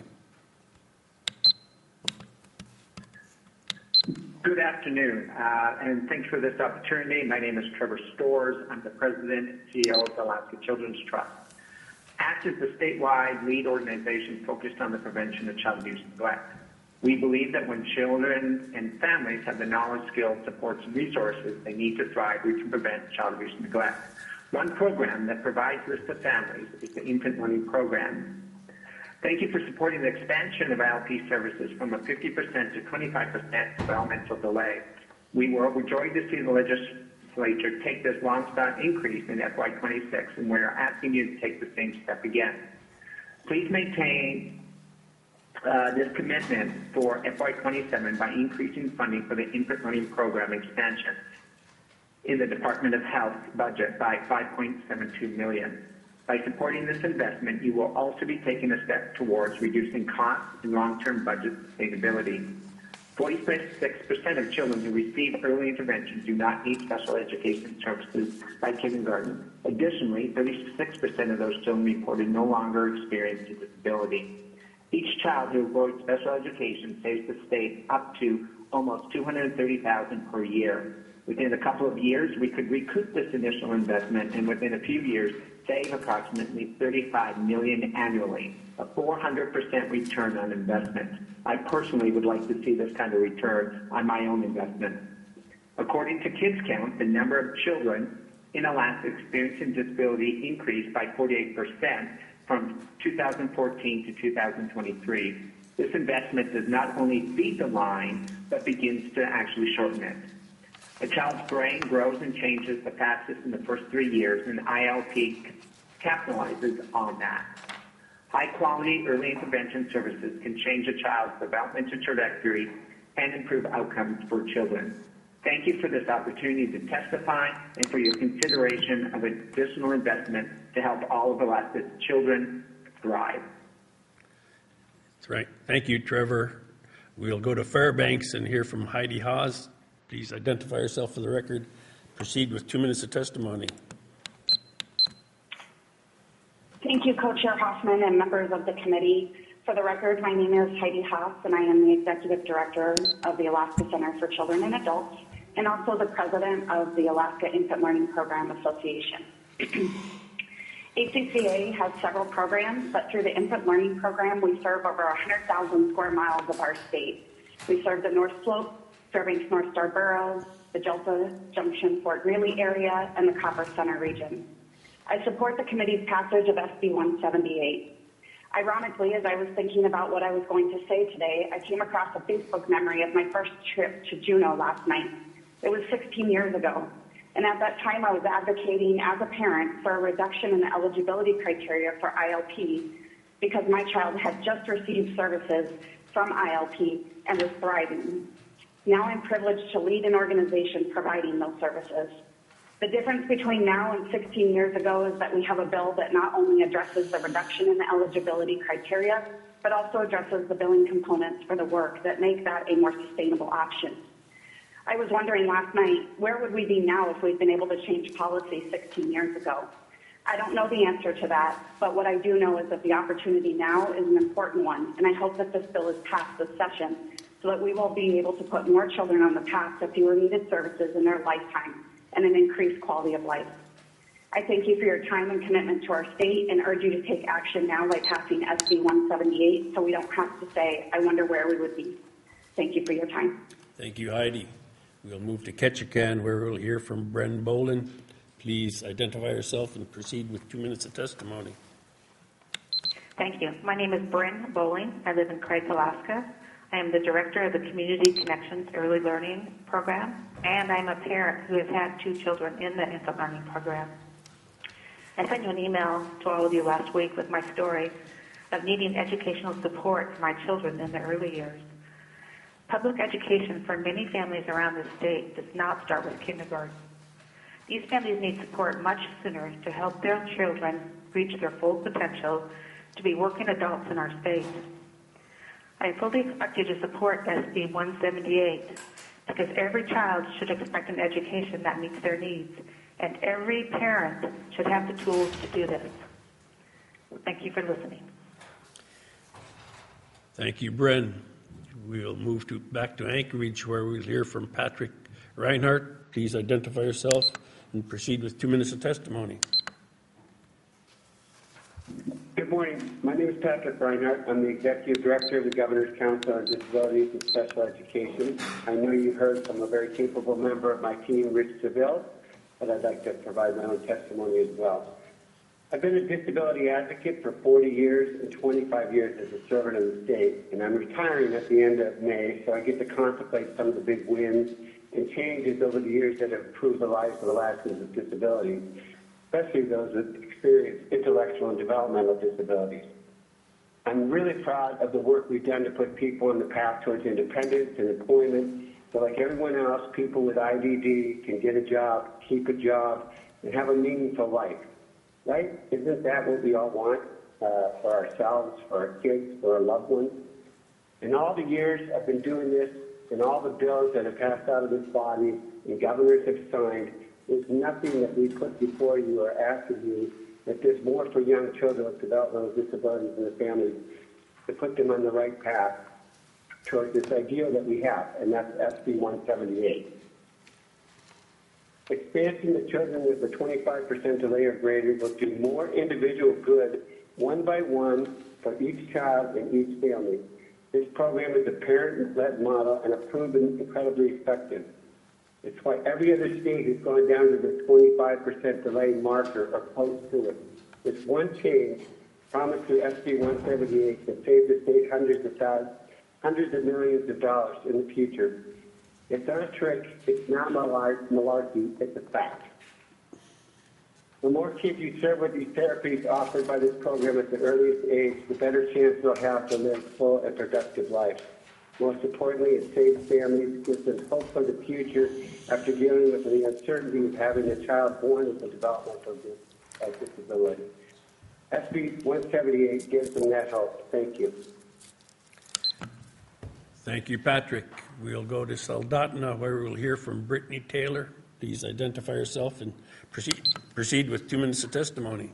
Good afternoon, and thanks for this opportunity. My name is Trevor Stores. I'm the President and CEO of the Alaska Children's Trust. ACT is the statewide lead organization focused on the prevention of child abuse and neglect. We believe that when children and families have the knowledge, skills, supports, and resources they need to thrive, we can prevent child abuse and neglect. One program that provides this to families is the Infant Learning Program. Thank you for supporting the expansion of ILP services from a 50% to 25% developmental delay. We were overjoyed to see the legislature take this long-sought increase in FY26, and we are asking you to take the same step again. Please maintain this commitment for FY27 by increasing funding for the Infant Learning Program expansion in the Department of Health budget by $5.72 million. By supporting this investment, you will also be taking a step towards reducing costs and long-term budget sustainability. 46% of children who receive early intervention do not need special education services by kindergarten. Additionally, 36% of those children reported no longer experiencing disability. Each child who avoids special education saves the state up to almost $230,000 per year. Within a couple of years, we could recoup this initial investment, and within a few years, save approximately $35 million annually, a 400% return on investment. I personally would like to see this kind of return on my own investment. According to Kids Count, the number of children in Alaska experiencing disability increased by 48% from 2014 to 2023. This investment does not only feed the line, but begins to actually shorten it. A child's brain grows and changes the fastest in the first 3 years, and ILP capitalizes on that. High-quality early intervention services can change a child's developmental trajectory and improve outcomes for children. Thank you for this opportunity to testify and for your consideration of additional investment to help all of Alaska's children thrive. That's right. Thank you, Trevor. We'll go to Fairbanks and hear from Heidi Haas. Please identify yourself for the record. Proceed with 2 minutes of testimony. Thank you, Co-Chair Hoffman and members of the committee. For the record, my name is Heidi Haas, and I am the Executive Director of the Alaska Center for Children and Adults, and also the President of the Alaska Infant Learning Program Association. ACCA has several programs, but through the Infant Learning Program, we serve over 100,000 square miles of our state. We serve the North Slope, Fairbanks North Star Borough, the Delta Junction Fort Greely area, and the Copper Center region. I support the committee's passage of SB 178. Ironically, as I was thinking about what I was going to say today, I came across a Facebook memory of my first trip to Juneau last night. It was 16 years ago, and at that time I was advocating as a parent for a reduction in the eligibility criteria for ILP because my child had just received services from ILP and was thriving. Now I'm privileged to lead an organization providing those services. The difference between now and 16 years ago is that we have a bill that not only addresses the reduction in the eligibility criteria, but also addresses the billing components for the work that make that a more sustainable option. I was wondering last night, where would we be now if we'd been able to change policy 16 years ago? I don't know the answer to that, but what I do know is that the opportunity now is an important one, and I hope that this bill is passed this session so that we will be able to put more children on the path to fewer needed services in their lifetime and an increased quality of life. I thank you for your time and commitment to our state and urge you to take action now by passing SB 178 so we don't have to say, I wonder where we would be. Thank you for your time. Thank you, Heidi. We'll move to Ketchikan, where we'll hear from Bren Bolin. Please identify yourself and proceed with 2 minutes of testimony. Thank you. My name is Bryn Bowling. I live in Christ, Alaska. I am the director of the Community Connections Early Learning Program, and I'm a parent who has had 2 children in the infant learning program. I sent you an email to all of you last week with my story of needing educational support for my children in the early years. Public education for many families around the state does not start with kindergarten. These families need support much sooner to help their children reach their full potential to be working adults in our state. I fully expect you to support SB 178 because every child should expect an education that meets their needs, and every parent should have the tools to do this. Thank you for listening. Thank you, Bren. We'll move back to Anchorage, where we'll hear from Patrick Reinhardt. Please identify yourself and proceed with 2 minutes of testimony. Good morning. My name is Patrick Reinhardt. I'm the Executive Director of the Governor's Council on Disabilities and Special Education. I know you've heard from a very capable member of my team, Rich Seville, but I'd like to provide my own testimony as well. I've been a disability advocate for 40 years and 25 years as a servant of the state, and I'm retiring at the end of May, so I get to contemplate some of the big wins and changes over the years that have improved the lives of Alaskans with disabilities, especially those that experience intellectual and developmental disabilities. I'm really proud of the work we've done to put people on the path towards independence and employment, so like everyone else, people with IDD can get a job, keep a job, and have a meaningful life. Right? Isn't that what we all want for ourselves, for our kids, for our loved ones? In all the years I've been doing this, and all the bills that have passed out of this body and governors have signed, there's nothing that we put before you or asking you that there's more for young children with developmental disabilities and their families to put them on the right path towards this ideal that we have, and that's SB 178. Expanding the children with a 25% delay or greater will do more individual good, one by one, for each child and each family. This program is a parent-led model and a proven incredibly effective. It's why every other state has gone down to the 25% delay marker or close to it. This one change promised through SB 178 can save the state hundreds of millions of dollars in the future. It's not a trick, it's not malarkey, it's a fact. The more kids you serve with these therapies offered by this program at the earliest age, the better chance they'll have to live a full and productive life. Most importantly, it saves families, gives them hope for the future after dealing with the uncertainty of having a child born with a developmental disability. SB 178 gives them that hope. Thank you. Thank you, Patrick. We'll go to Soldotna, where we'll hear from Brittany Taylor. Please identify yourself and proceed with 2 minutes of testimony.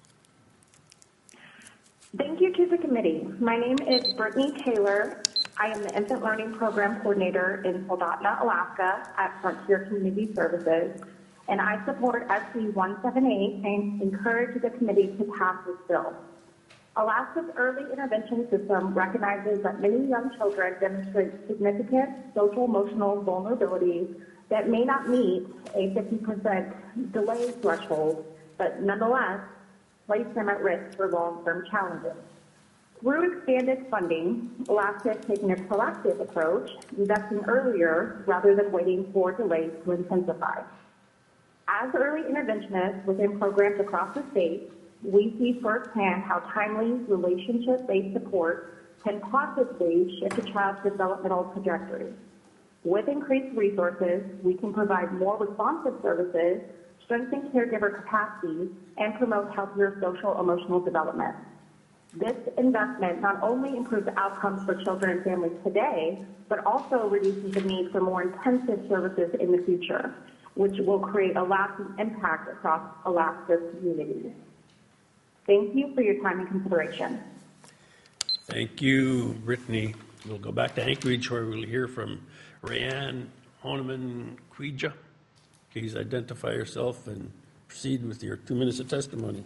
Thank you to the committee. My name is Brittany Taylor. I am the Infant Learning Program Coordinator in Soldotna, Alaska at Frontier Community Services, and I support SB 178 and encourage the committee to pass this bill. Alaska's early intervention system recognizes that many young children demonstrate significant social-emotional vulnerabilities that may not meet a 50% delay threshold, but nonetheless place them at risk for long-term challenges. Through expanded funding, Alaska is taking a proactive approach, investing earlier rather than waiting for delays to intensify. As early interventionists within programs across the state, we see firsthand how timely relationship-based support can positively shift a child's developmental trajectory. With increased resources, we can provide more responsive services, strengthen caregiver capacity, and promote healthier social-emotional development. This investment not only improves outcomes for children and families today, but also reduces the need for more intensive services in the future, which will create a lasting impact across Alaska's communities. Thank you for your time and consideration. Thank you, Brittany. We'll go back to Anchorage, where we'll hear from Rayanne Honeman-Quija. Please identify yourself and proceed with your 2 minutes of testimony.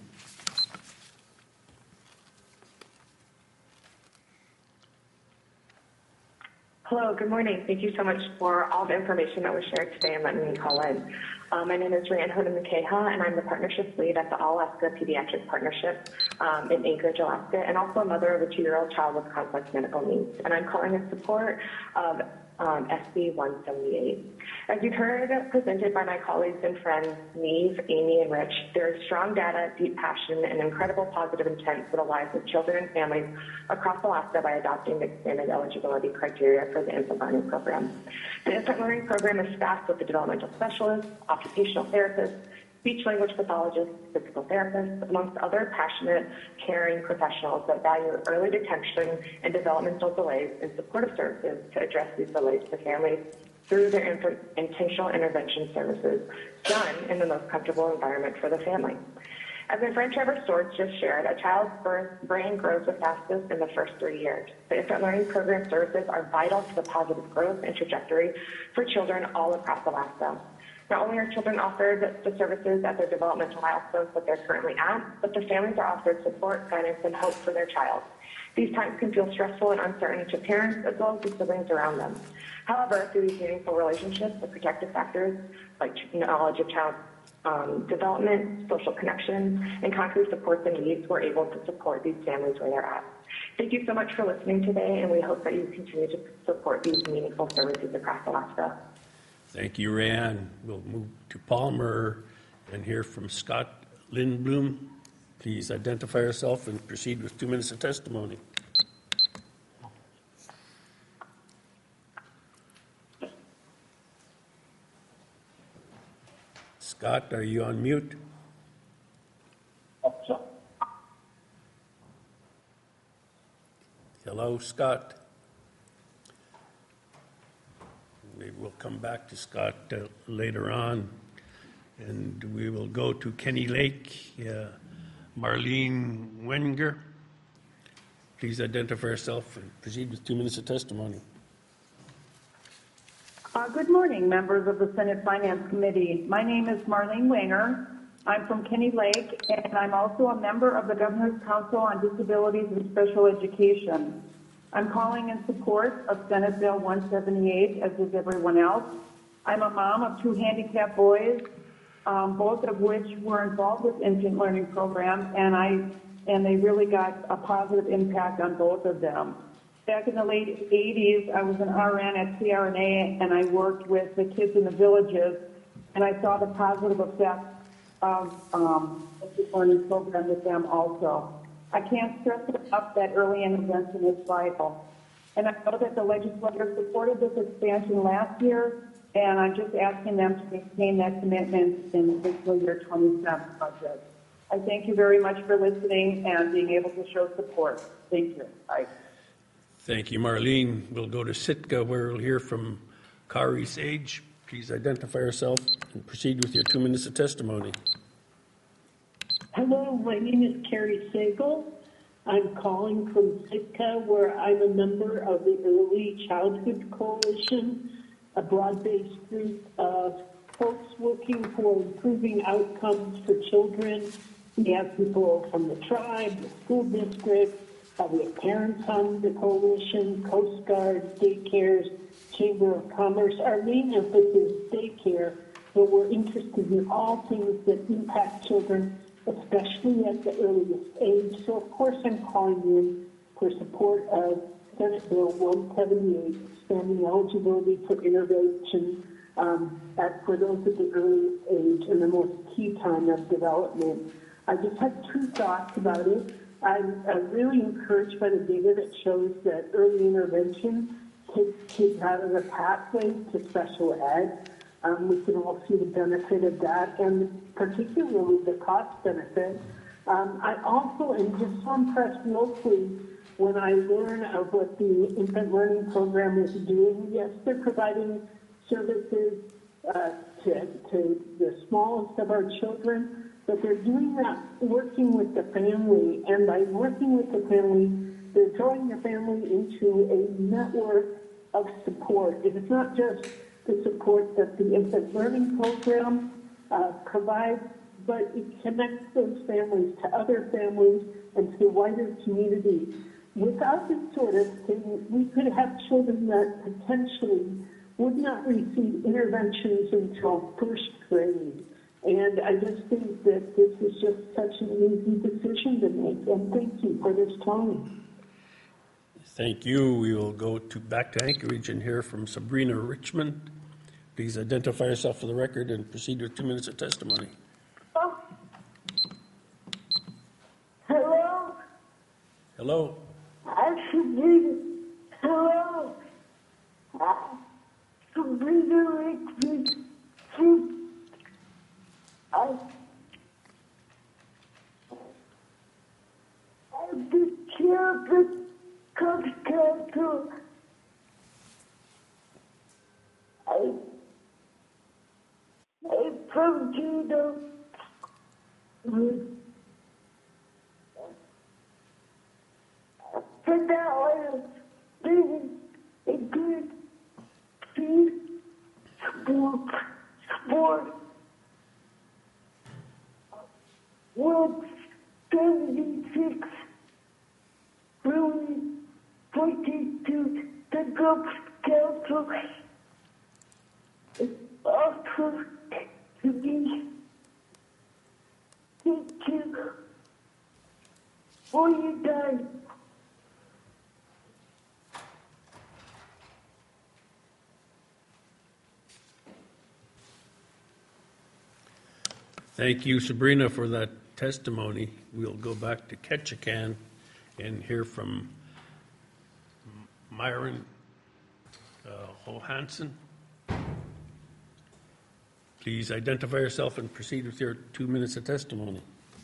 Hello, good morning. Thank you so much for all the information that was shared today and letting me call in. My name is Rayanne Honeman-Quija, and I'm the partnerships lead at the All-Alaska Pediatric Partnership in Anchorage, Alaska, and also a mother of a 2-year-old child with complex medical needs. And I'm calling in support of SB 178. As you've heard presented by my colleagues and friends, Neve, Amy, and Rich, there is strong data, deep passion, and incredible positive intent for the lives of children and families across Alaska by adopting the expanded eligibility criteria for the Infant Learning Program. The Infant Learning Program is staffed with the developmental specialists, occupational therapists, speech-language pathologists, physical therapists, amongst other passionate, caring professionals that value early detection and developmental delays and supportive services to address these delays to families through their intentional intervention services done in the most comfortable environment for the family. As my friend Trevor Storrs just shared, a child's brain grows the fastest in the first 3 years. The Infant Learning Program services are vital to the positive growth and trajectory for children all across Alaska. Not only are children offered the services at their developmental milestones that they're currently at, but the families are offered support, guidance, and hope for their child. These times can feel stressful and uncertain to parents as well as the siblings around them. However, through these meaningful relationships, the protective factors like knowledge of child development, social connections, and concrete supports and needs, we're able to support these families where they're at. Thank you so much for listening today, and we hope that you continue to support these meaningful services across Alaska. Thank you, Rayanne. We'll move to Palmer and hear from Scott Lindblom. Please identify yourself and proceed with 2 minutes of testimony. Scott, are you on mute? Hello, Scott. We will come back to Scott later on, and we will go to Kenny Lake. Marlene Wenger, please identify yourself and proceed with 2 minutes of testimony. Good morning, members of the Senate Finance Committee. My name is Marlene Wenger. I'm from Kenny Lake, and I'm also a member of the Governor's Council on Disabilities and Special Education. I'm calling in support of Senate Bill 178, as is everyone else. I'm a mom of 2 handicapped boys, both of which were involved with Infant Learning Program, and they really got a positive impact on both of them. Back in the late 80s, I was an RN at CRNA, and I worked with the kids in the villages, and I saw the positive effects of the learning program with them also. I can't stress enough that early intervention is vital. And I know that the legislature supported this expansion last year, and I'm just asking them to maintain that commitment in the fiscal year 27 budget. I thank you very much for listening and being able to show support. Thank you. Bye. Thank you, Marlene. We'll go to Sitka, where we'll hear from Kari Sage. Please identify yourself and proceed with your 2 minutes of testimony. Hello, my name is Carrie Sagal. I'm calling from Sitka, where I'm a member of the Early Childhood Coalition, a broad-based group of folks working for improving outcomes for children. We have people from the tribe, the school district, we have parents on the coalition, Coast Guard, daycares, Chamber of Commerce. Our main emphasis is daycare, but we're interested in all things that impact children, especially at the earliest age. So, of course, I'm calling in for support of Senate Bill 178, expanding eligibility for intervention for those at the earliest age and the most key time of development. I just have two thoughts about it. I'm really encouraged by the data that shows that early intervention takes kids out of the pathway to special ed. We can all see the benefit of that, and particularly the cost benefit. I also am just so impressed locally when I learn of what the infant learning program is doing. Yes, they're providing services to the smallest of our children, but they're doing that working with the family, and by working with the family, they're drawing the family into a network of support. It is not just the support that the infant learning program provides, but it connects those families to other families and to the wider community. Without this sort of thing, we could have children that potentially would not receive interventions until first grade. And I just think that this is just such an easy decision to make. And thank you for this time. Thank you. We will go back to Anchorage and hear from Sabrina Richmond. Please identify yourself for the record and proceed with 2 minutes of testimony. Oh. Hello? Hello? I'm Sabrina. Hello? Sabrina Richmond. I'm the chair of the Council. I'm from Juneau. For now, I'm living a good peace sport. 176 really pointed to the Gulf Council. It's also to me. Thank you for your time. Thank you, Sabrina, for that testimony. We'll go back to Ketchikan and hear from Myron Johansson. Please identify yourself and proceed with your 2 minutes of testimony.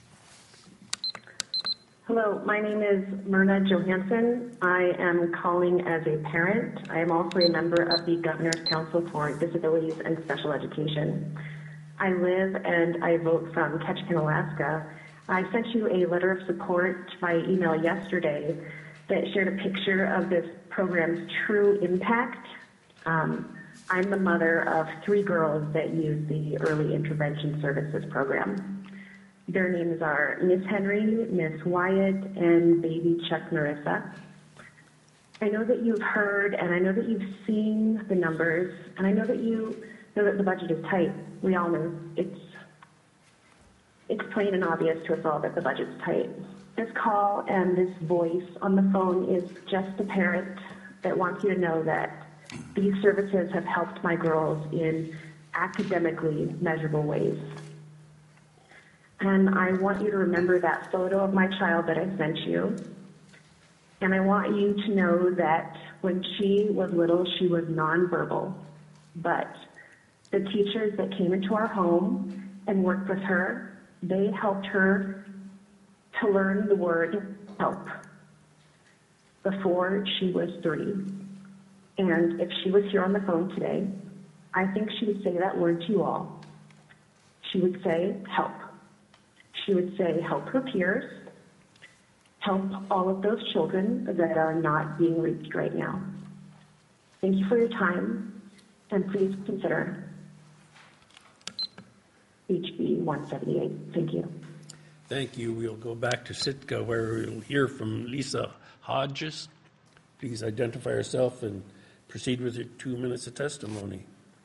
Hello, my name is Myrna Johansson. I am calling as a parent. I am also a member of the Governor's Council for Disabilities and Special Education. I live and I vote from Ketchikan, Alaska. I sent you a letter of support by email yesterday that shared a picture of this program's true impact. I'm the mother of 3 girls that use the Early Intervention Services program. Their names are Miss Henry, Miss Wyatt, and baby Chuck Marissa. I know that you've heard and I know that you've seen the numbers, and I know that you know that the budget is tight. We all know it's plain and obvious to us all that the budget's tight. This call and this voice on the phone is just a parent that wants you to know that these services have helped my girls in academically measurable ways. And I want you to remember that photo of my child that I sent you. And I want you to know that when she was little, she was nonverbal. But the teachers that came into our home and worked with her, they helped her to learn the word help before she was 3. And if she was here on the phone today, I think she would say that word to you all. She would say help. She would say help her peers, help all of those children that are not being reached right now. Thank you for your time, and please consider HB 178. Thank you. Thank you. We'll go back to Sitka where we'll hear from Lisa Hodges. Please identify yourself and proceed with your 2 minutes of testimony.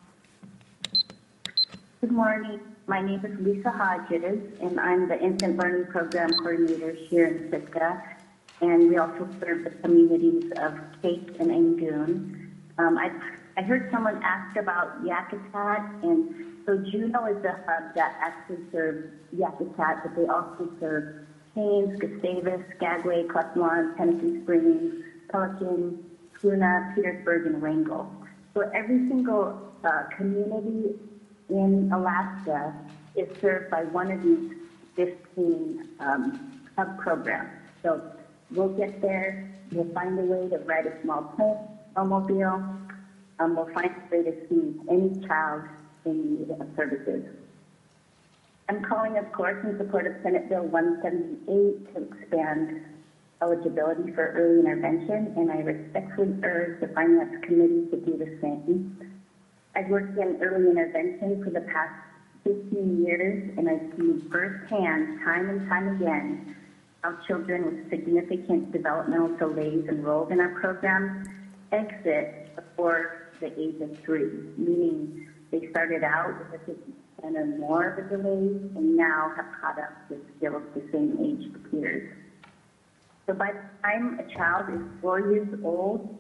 Good morning. My name is Lisa Hodges, and I'm the Infant Learning Program Coordinator here in Sitka, and we also serve the communities of Cape and Angoon. I heard someone ask about Yakutat, and so Juneau is the hub that actually serves Yakutat, but they also serve Haines, Gustavus, Skagway, Clackawan, Tennessee Springs, Pelican, Kuna, Petersburg, and Wrangell. So every single community in Alaska is served by one of these 15 hub programs. So we'll get there, we'll find a way to ride a small plane, automobile, we'll find a way to see any child in need of services. I'm calling, of course, in support of Senate Bill 178 to expand eligibility for early intervention, and I respectfully urge the Finance Committee to do the same. I've worked in early intervention for the past 15 years, and I've seen firsthand, time and time again, how children with significant developmental delays enrolled in our program exit before the age of 3, meaning they started out with a 50% or more of a delay and now have caught up with skills the same age peers. So by the time a child is 4 years old,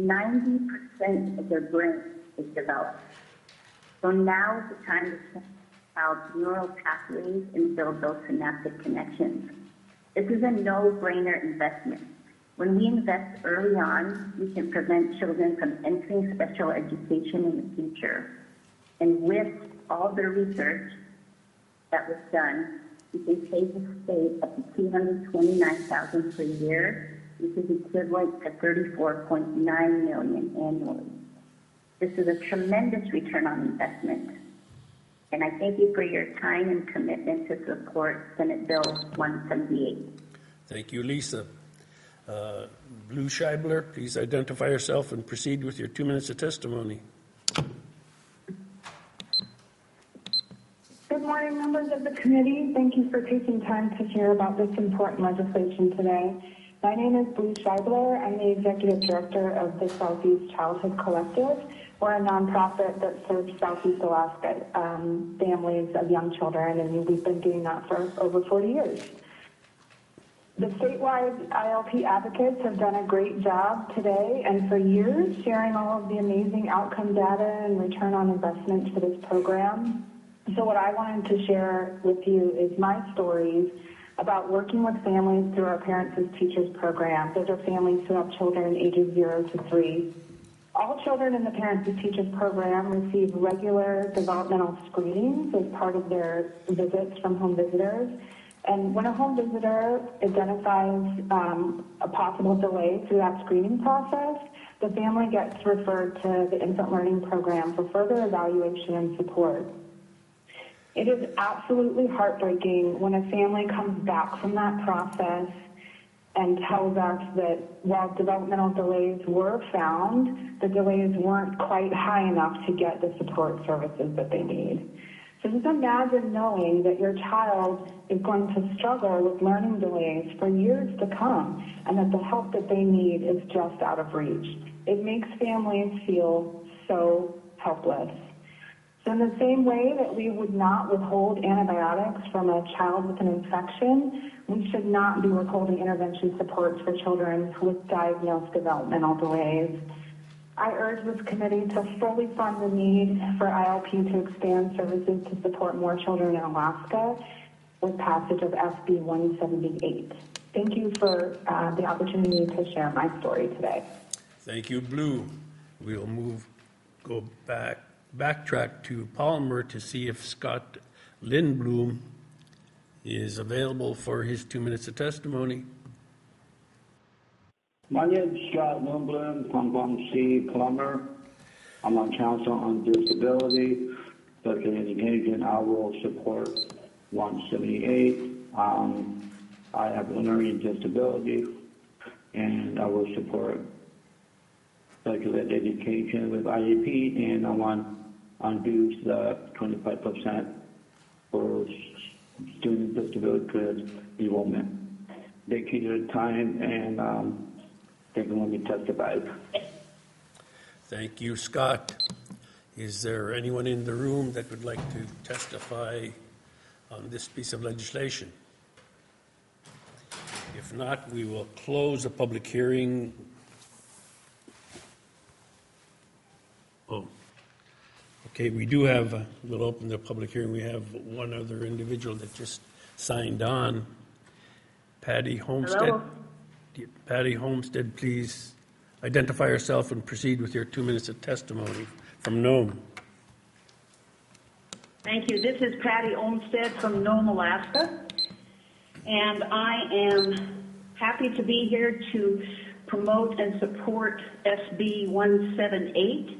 90% of their brain is developed. So now is the time to change the child's neural pathways and build those synaptic connections. This is a no-brainer investment. When we invest early on, we can prevent children from entering special education in the future. And with all the research that was done, we can save the state up to $229,000 per year, which is equivalent to $34.9 million annually. This is a tremendous return on investment. And I thank you for your time and commitment to support Senate Bill 178. Thank you, Lisa. Blue Scheibler, please identify yourself and proceed with your 2 minutes of testimony. Good morning, members of the committee. Thank you for taking time to hear about this important legislation today. My name is Blue Scheibler. I'm the Executive Director of the Southeast Childhood Collective. We're a nonprofit that serves Southeast Alaska families of young children, and we've been doing that for over 40 years. The statewide ILP advocates have done a great job today and for years sharing all of the amazing outcome data and return on investment for this program. So what I wanted to share with you is my stories about working with families through our Parents as Teachers program. Those are families who have children ages 0 to 3. All children in the Parents as Teachers program receive regular developmental screenings as part of their visits from home visitors. And when a home visitor identifies a possible delay through that screening process, the family gets referred to the Infant Learning Program for further evaluation and support. It is absolutely heartbreaking when a family comes back from that process and tells us that while developmental delays were found, the delays weren't quite high enough to get the support services that they need. So just imagine knowing that your child is going to struggle with learning delays for years to come and that the help that they need is just out of reach. It makes families feel so helpless. So in the same way that we would not withhold antibiotics from a child with an infection, we should not be withholding intervention supports for children with diagnosed developmental delays. I urge this committee to fully fund the need for ILP to expand services to support more children in Alaska with passage of SB 178. Thank you for the opportunity to share my story today. Thank you, Blue. We'll backtrack to Palmer to see if Scott Lindblom is available for his 2 minutes of testimony. My name is Scott Lindblom. I'm from C. Plummer. I'm on Council on Disability, Special Education. I will support 178. I have a learning disability, and I will support special ed education with IEP, and I want to undo the 25% for student disability enrollment. Thank you for your time, and thank you for letting me testify. Thank you, Scott. Is there anyone in the room that would like to testify on this piece of legislation? If not, we will close the public hearing. Oh, okay, we do have, we'll open the public hearing. We have one other individual that just signed on. Patty Homestead. Hello. Patty Homestead, please identify yourself and proceed with your 2 minutes of testimony from Nome. Thank you. This is Patty Olmstead from Nome, Alaska, and I am happy to be here to promote and support SB 178.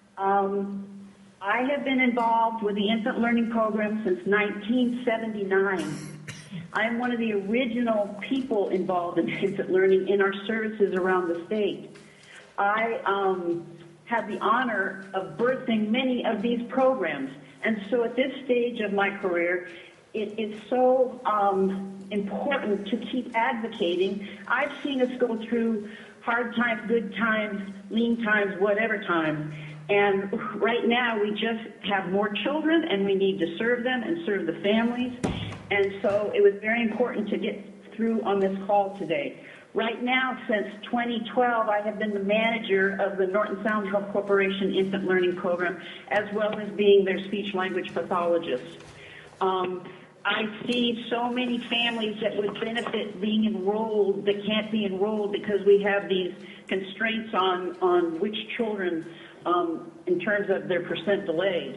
I have been involved with the infant learning program since 1979. I am one of the original people involved in infant learning in our services around the state. I have the honor of birthing many of these programs. And so at this stage of my career, it is so important to keep advocating. I've seen us go through hard times, good times, lean times, whatever times. And right now we just have more children and we need to serve them and serve the families. And so it was very important to get through on this call today. Right now, since 2012, I have been the manager of the Norton Sound Health Corporation Infant Learning Program, as well as being their speech-language pathologist. I see so many families that would benefit being enrolled that can't be enrolled because we have these constraints on which children, in terms of their percent delayed.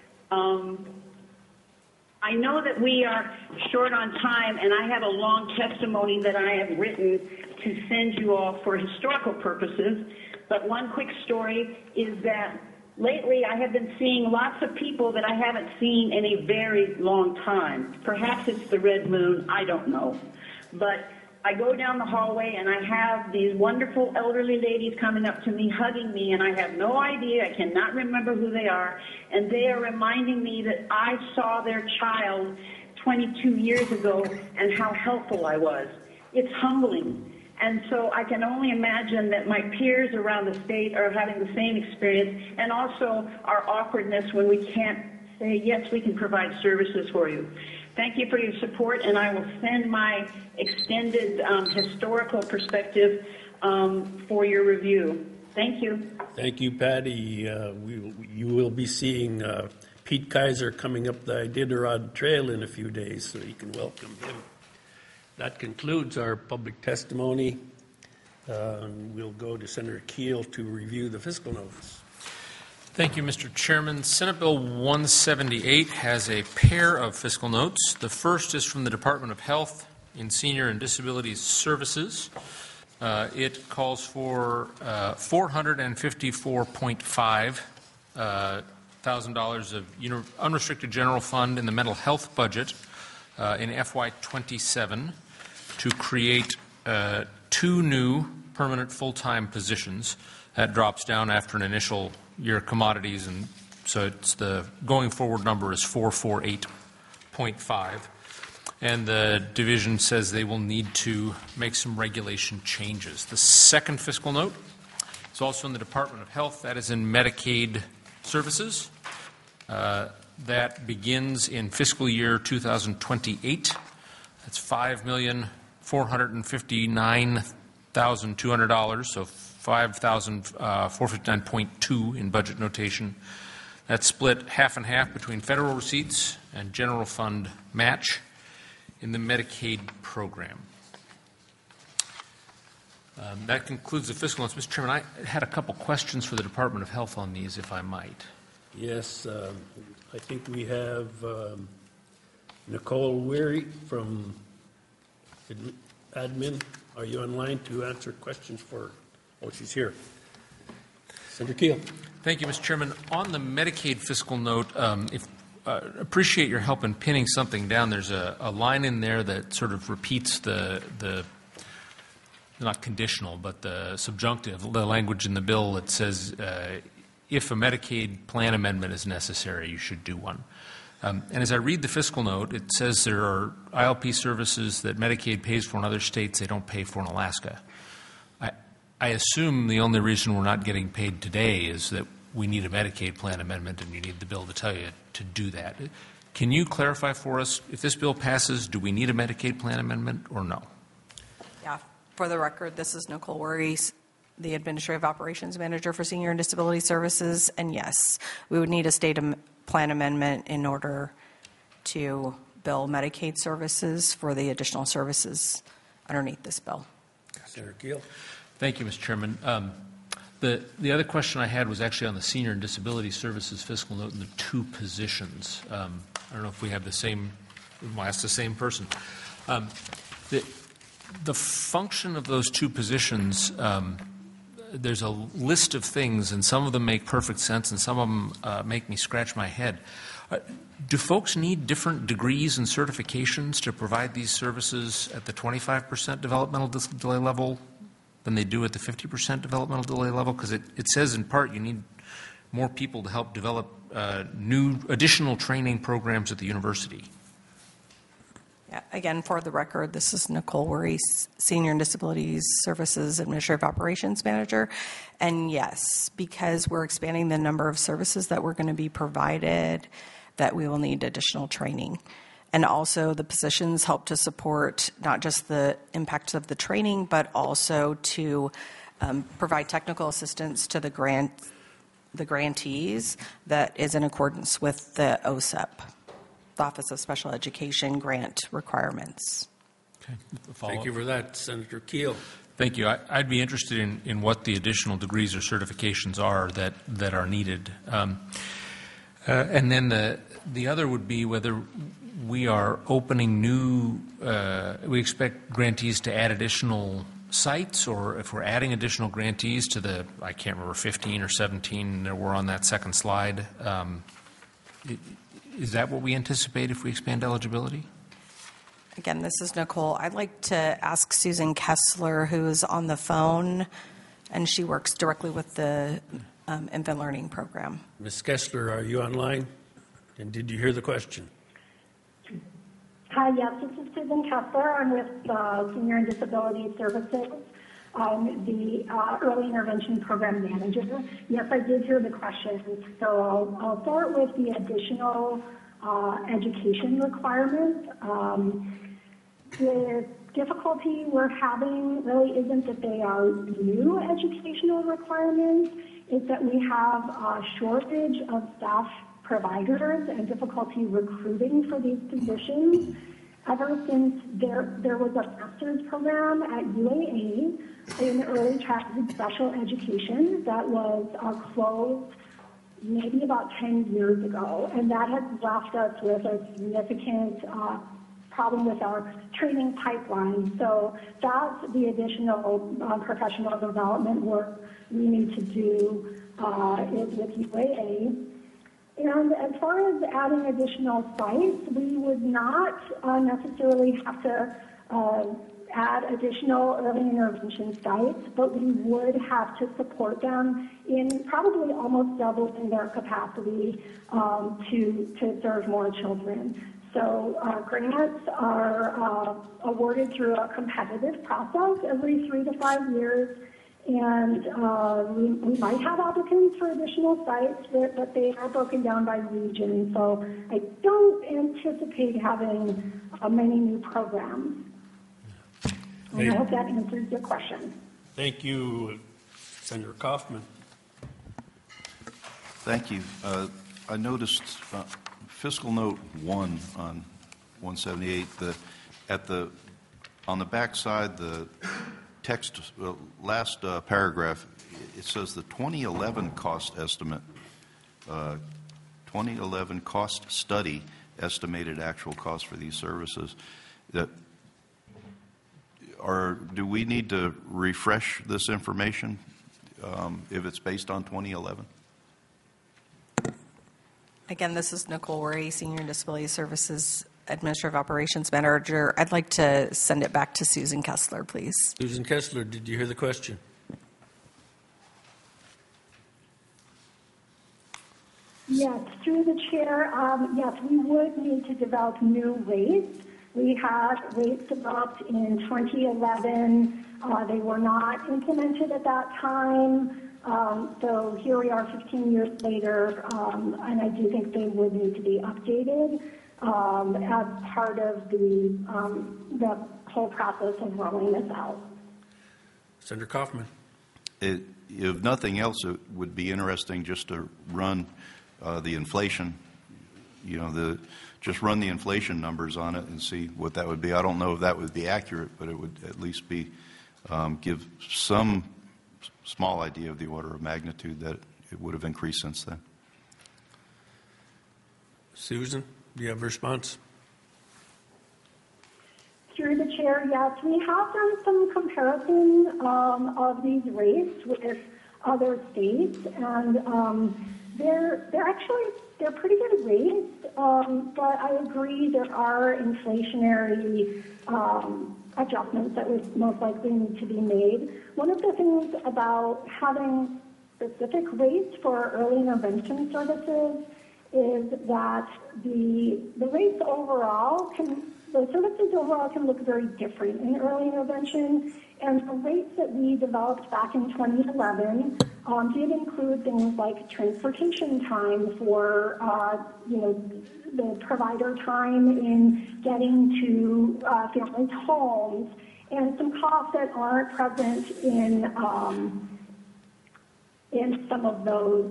I know that we are short on time, and I have a long testimony that I have written to send you all for historical purposes. But one quick story is that lately I have been seeing lots of people that I haven't seen in a very long time. Perhaps it's the red moon, I don't know. But I go down the hallway and I have these wonderful elderly ladies coming up to me, hugging me, and I have no idea, I cannot remember who they are, and they are reminding me that I saw their child 22 years ago and how helpful I was. It's humbling. And so I can only imagine that my peers around the state are having the same experience, and also our awkwardness when we can't say, yes, we can provide services for you. Thank you for your support, and I will send my extended historical perspective for your review. Thank you. Thank you, Patty. You will be seeing Pete Kaiser coming up the Iditarod Trail in a few days, so you can welcome him. That concludes our public testimony. We'll go to Senator Keel to review the fiscal notice. Thank you, Mr. Chairman. Senate Bill 178 has a pair of fiscal notes. The first is from the Department of Health in Senior and Disability Services. It calls for $454.5 thousand of unrestricted general fund in the mental health budget in FY27 to create 2 new permanent full-time positions. That drops down after an initial year of commodities, and so it's the going forward number is 448.5. And the division says they will need to make some regulation changes. The second fiscal note is also in the Department of Health. That is in Medicaid services. that begins in fiscal year 2028. That's $5,459,200, so $5,459.2 in budget notation. That's split half and half between federal receipts and general fund match in the Medicaid program. That concludes the fiscal notes. Mr. Chairman, I had a couple questions for the Department of Health on these, if I might. Yes, I think we have Nicole Weary from Admin. Are you online to answer questions for? Oh, she's here. Senator Keel. Thank you, Mr. Chairman. On the Medicaid fiscal note, appreciate your help in pinning something down. There's a line in there that sort of repeats the not conditional, but the subjunctive, the language in the bill that says if a Medicaid plan amendment is necessary, you should do one. And as I read the fiscal note, it says there are ILP services that Medicaid pays for in other states they don't pay for in Alaska. I assume the only reason we're not getting paid today is that we need a Medicaid plan amendment and you need the bill to tell you to do that. Can you clarify for us, if this bill passes, do we need a Medicaid plan amendment or no? Yeah, for the record, this is Nicole Worries, the Administrative Operations Manager for Senior and Disability Services, and yes, we would need a state plan amendment in order to bill Medicaid services for the additional services underneath this bill. Senator Keel. Thank you, Mr. Chairman. The other question I had was actually on the Senior and Disability Services fiscal note and the two positions. I don't know if we have the same, I'll ask the same person. The function of those two positions, there's a list of things, and some of them make perfect sense, and some of them make me scratch my head. Do folks need different degrees and certifications to provide these services at the 25% developmental delay level than they do at the 50% developmental delay level? Because it says in part you need more people to help develop new additional training programs at the university. Yeah, again, for the record, this is Nicole Worries, Senior and Disability Services Administrative Operations Manager. And yes, because we're expanding the number of services that we're going to be provided, that we will need additional training. And also the positions help to support not just the impact of the training, but also to provide technical assistance to the grantees that is in accordance with the OSEP, the Office of Special Education grant requirements. Okay. Thank you for that, Senator Keel. Thank you. I'd be interested in what the additional degrees or certifications are that are needed. And then the other would be whether we are opening new, we expect grantees to add additional sites, or if we're adding additional grantees to the, I can't remember, 15 or 17 there were on that second slide. Is that what we anticipate if we expand eligibility? Again, this is Nicole. I'd like to ask Susan Kessler, who is on the phone, and she works directly with the infant learning program. Ms. Kessler, are you online? And did you hear the question? Hi, yes, this is Susan Kessler. I'm with Senior and Disability Services. I'm the Early Intervention Program Manager. Yes, I did hear the question. So I'll start with the additional education requirements. The difficulty we're having really isn't that they are new educational requirements, it's that we have a shortage of staff providers and difficulty recruiting for these positions. Ever since there was a master's program at UAA in early childhood special education that was closed maybe about 10 years ago, and that has left us with a significant problem with our training pipeline. So that's the additional professional development work we need to do with UAA. And as far as adding additional sites, we would not necessarily have to add additional early intervention sites, but we would have to support them in probably almost doubling their capacity to serve more children. So grants are awarded through a competitive process every 3 to 5 years, And we might have applicants for additional sites, but they are broken down by region. So I don't anticipate having many new programs. And I hope that answers your question. Thank you, Senator Kaufman. Thank you. I noticed fiscal note 1 on 178, on the back side, the text, last paragraph, it says the 2011 cost estimate, 2011 cost study, estimated actual cost for these services. Do we need to refresh this information if it's based on 2011? Again, this is Nicole Worry, Senior Disability Services Administrative Operations Manager. I'd like to send it back to Susan Kessler, please. Susan Kessler, did you hear the question? Yes, through the chair, yes, we would need to develop new rates. We had rates developed in 2011. They were not implemented at that time. So here we are 15 years later, and I do think they would need to be updated as part of the whole process of rolling this out. Senator Kaufman. If nothing else, it would be interesting just to run the inflation, just run the inflation numbers on it and see what that would be. I don't know if that would be accurate, but it would at least be give some small idea of the order of magnitude that it would have increased since then. Susan, do you have a response? Through the chair, yes, we have done some comparison of these rates with other states, and they're pretty good rates, but I agree there are inflationary adjustments that would most likely need to be made. One of the things about having specific rates for early intervention services is that the rates overall the services overall can look very different in early intervention, and the rates that we developed back in 2011 did include things like transportation time for, the provider time in getting to families' homes, and some costs that aren't present in some of those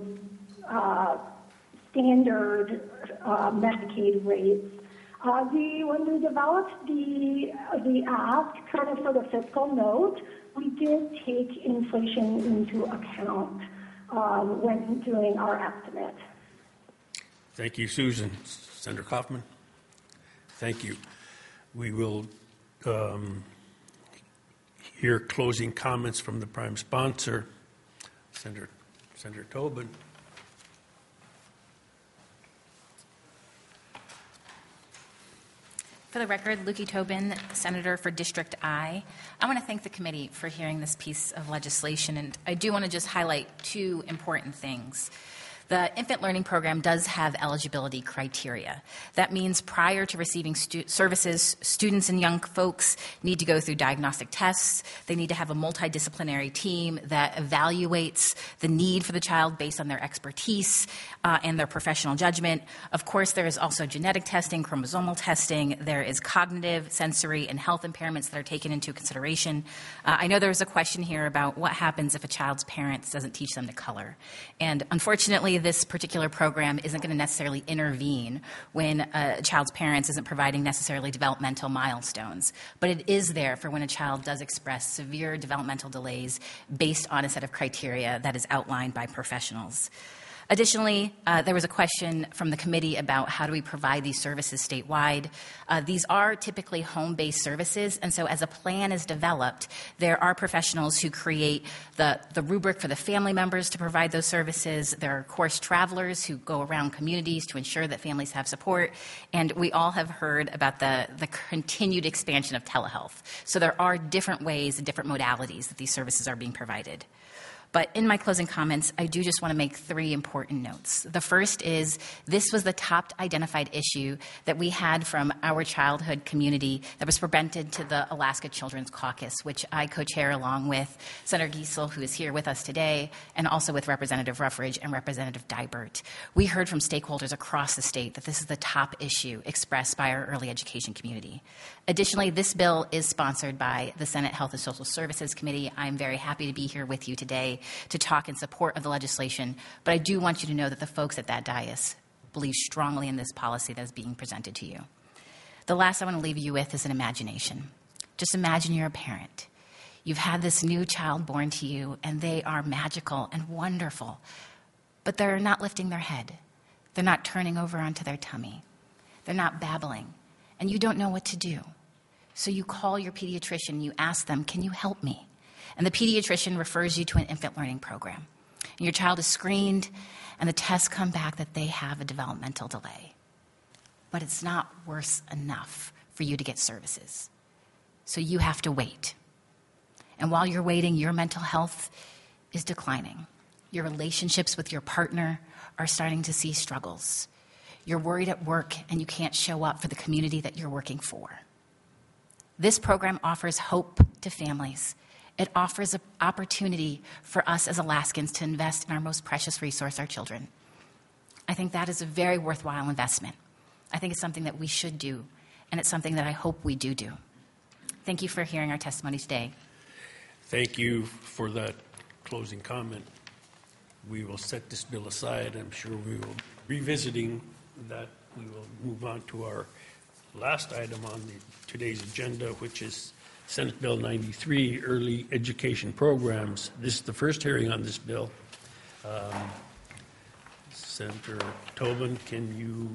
standard Medicaid rates. When we developed the ask kind of for the fiscal note, we did take inflation into account when doing our estimate. Thank you, Susan. Senator Kaufman. Thank you. We will hear closing comments from the prime sponsor, Senator Tobin. For the record, Lukey Tobin, Senator for District I. I want to thank the committee for hearing this piece of legislation, and I do want to just highlight two important things. The infant learning program does have eligibility criteria. That means prior to receiving services, students and young folks need to go through diagnostic tests. They need to have a multidisciplinary team that evaluates the need for the child based on their expertise and their professional judgment. Of course, there is also genetic testing, chromosomal testing. There is cognitive, sensory, and health impairments that are taken into consideration. I know there was a question here about what happens if a child's parents doesn't teach them to color. And unfortunately, this particular program isn't going to necessarily intervene when a child's parents isn't providing necessarily developmental milestones. But it is there for when a child does express severe developmental delays based on a set of criteria that is outlined by professionals. Additionally, there was a question from the committee about how do we provide these services statewide. These are typically home-based services, and so as a plan is developed, there are professionals who create the rubric for the family members to provide those services. There are course travelers who go around communities to ensure that families have support, and we all have heard about the continued expansion of telehealth. So there are different ways and different modalities that these services are being provided. But in my closing comments, I do just want to make 3 important notes. The first is this was the top identified issue that we had from our childhood community that was presented to the Alaska Children's Caucus, which I co-chair along with Senator Giesel, who is here with us today, and also with Representative Ruffridge and Representative Dybert. We heard from stakeholders across the state that this is the top issue expressed by our early education community. Additionally, this bill is sponsored by the Senate Health and Social Services Committee. I'm very happy to be here with you today to talk in support of the legislation, but I do want you to know that the folks at that dais believe strongly in this policy that is being presented to you. The last I want to leave you with is an imagination. Just imagine you're a parent. You've had this new child born to you, and they are magical and wonderful, but they're not lifting their head. They're not turning over onto their tummy. They're not babbling, and you don't know what to do. So you call your pediatrician, you ask them, can you help me? And the pediatrician refers you to an infant learning program. And your child is screened, and the tests come back that they have a developmental delay. But it's not worse enough for you to get services. So you have to wait. And while you're waiting, your mental health is declining. Your relationships with your partner are starting to see struggles. You're worried at work, and you can't show up for the community that you're working for. This program offers hope to families. It offers an opportunity for us as Alaskans to invest in our most precious resource, our children. I think that is a very worthwhile investment. I think it's something that we should do, and it's something that I hope we do. Thank you for hearing our testimony today. Thank you for that closing comment. We will set this bill aside. I'm sure we will be revisiting that. We will move on to our last item on today's agenda, which is Senate Bill 93, Early Education Programs. This is the first hearing on this bill. Senator Tobin, can you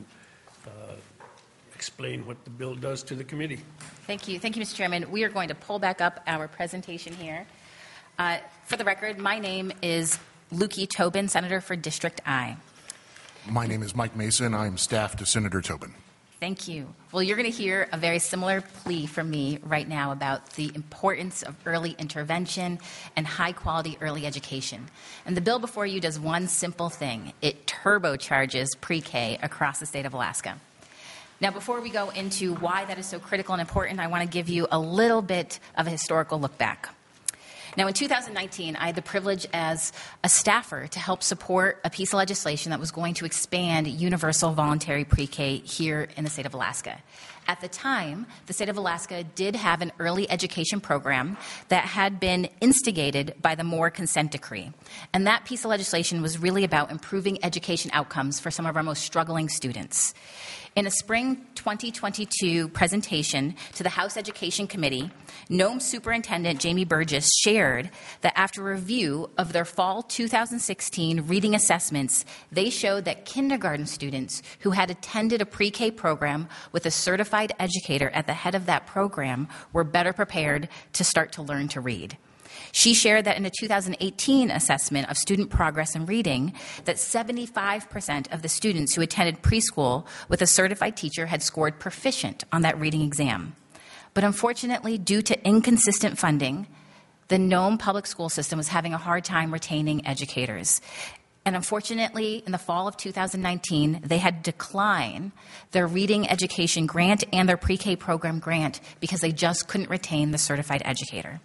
explain what the bill does to the committee? Thank you. Thank you, Mr. Chairman. We are going to pull back up our presentation here. For the record, my name is Lukey Tobin, Senator for District I. My name is Mike Mason. I'm staff to Senator Tobin. Thank you. Well, you're going to hear a very similar plea from me right now about the importance of early intervention and high-quality early education. And the bill before you does one simple thing. It turbocharges pre-K across the state of Alaska. Now, before we go into why that is so critical and important, I want to give you a little bit of a historical look back. Now, in 2019, I had the privilege as a staffer to help support a piece of legislation that was going to expand universal voluntary pre-K here in the state of Alaska. At the time, the state of Alaska did have an early education program that had been instigated by the Moore Consent Decree. And that piece of legislation was really about improving education outcomes for some of our most struggling students. In a spring 2022 presentation to the House Education Committee, Nome Superintendent Jamie Burgess shared that after review of their fall 2016 reading assessments, they showed that kindergarten students who had attended a pre-K program with a certified educator at the head of that program were better prepared to start to learn to read. She shared that in a 2018 assessment of student progress in reading, that 75% of the students who attended preschool with a certified teacher had scored proficient on that reading exam. But unfortunately, due to inconsistent funding, the Nome public school system was having a hard time retaining educators. And unfortunately, in the fall of 2019, they had to decline their reading education grant and their pre-K program grant because they just couldn't retain the certified educator.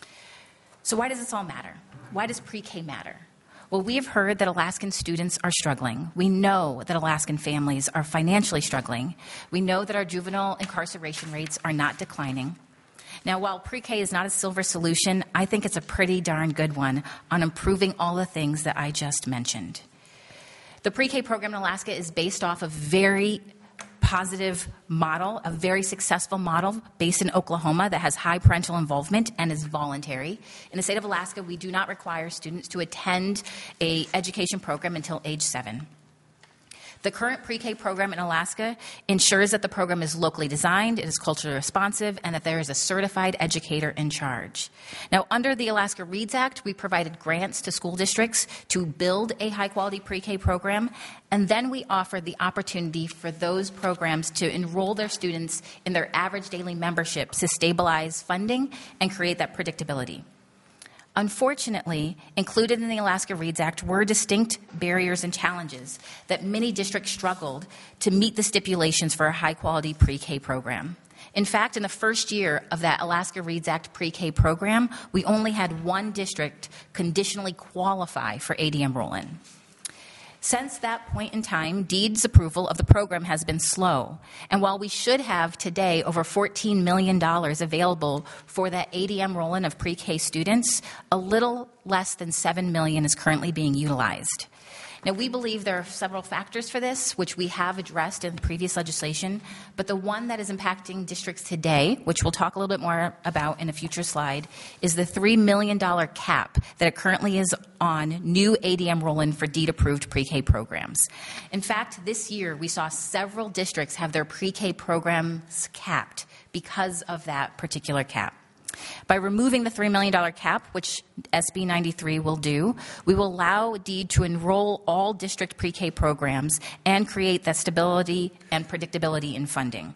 So why does this all matter? Why does pre-K matter? Well, we have heard that Alaskan students are struggling. We know that Alaskan families are financially struggling. We know that our juvenile incarceration rates are not declining. Now, while pre-K is not a silver solution, I think it's a pretty darn good one on improving all the things that I just mentioned. The pre-K program in Alaska is based off a very positive model, a very successful model based in Oklahoma that has high parental involvement and is voluntary. In the state of Alaska, we do not require students to attend an education program until age 7. The current pre-K program in Alaska ensures that the program is locally designed, it is culturally responsive, and that there is a certified educator in charge. Now, under the Alaska Reads Act, we provided grants to school districts to build a high-quality pre-K program, and then we offered the opportunity for those programs to enroll their students in their average daily membership to stabilize funding and create that predictability. Unfortunately, included in the Alaska Reads Act were distinct barriers and challenges that many districts struggled to meet the stipulations for a high-quality pre-K program. In fact, in the first year of that Alaska Reads Act pre-K program, we only had one district conditionally qualify for ADM roll-in. Since that point in time, DEED's approval of the program has been slow. And while we should have today over $14 million available for that ADM roll-in of pre-K students, a little less than $7 million is currently being utilized. Now, we believe there are several factors for this, which we have addressed in previous legislation, but the one that is impacting districts today, which we'll talk a little bit more about in a future slide, is the $3 million cap that it currently is on new ADM roll-in for DEED-approved pre-K programs. In fact, this year we saw several districts have their pre-K programs capped because of that particular cap. By removing the $3 million cap, which SB 93 will do, we will allow DEED to enroll all district pre-K programs and create that stability and predictability in funding.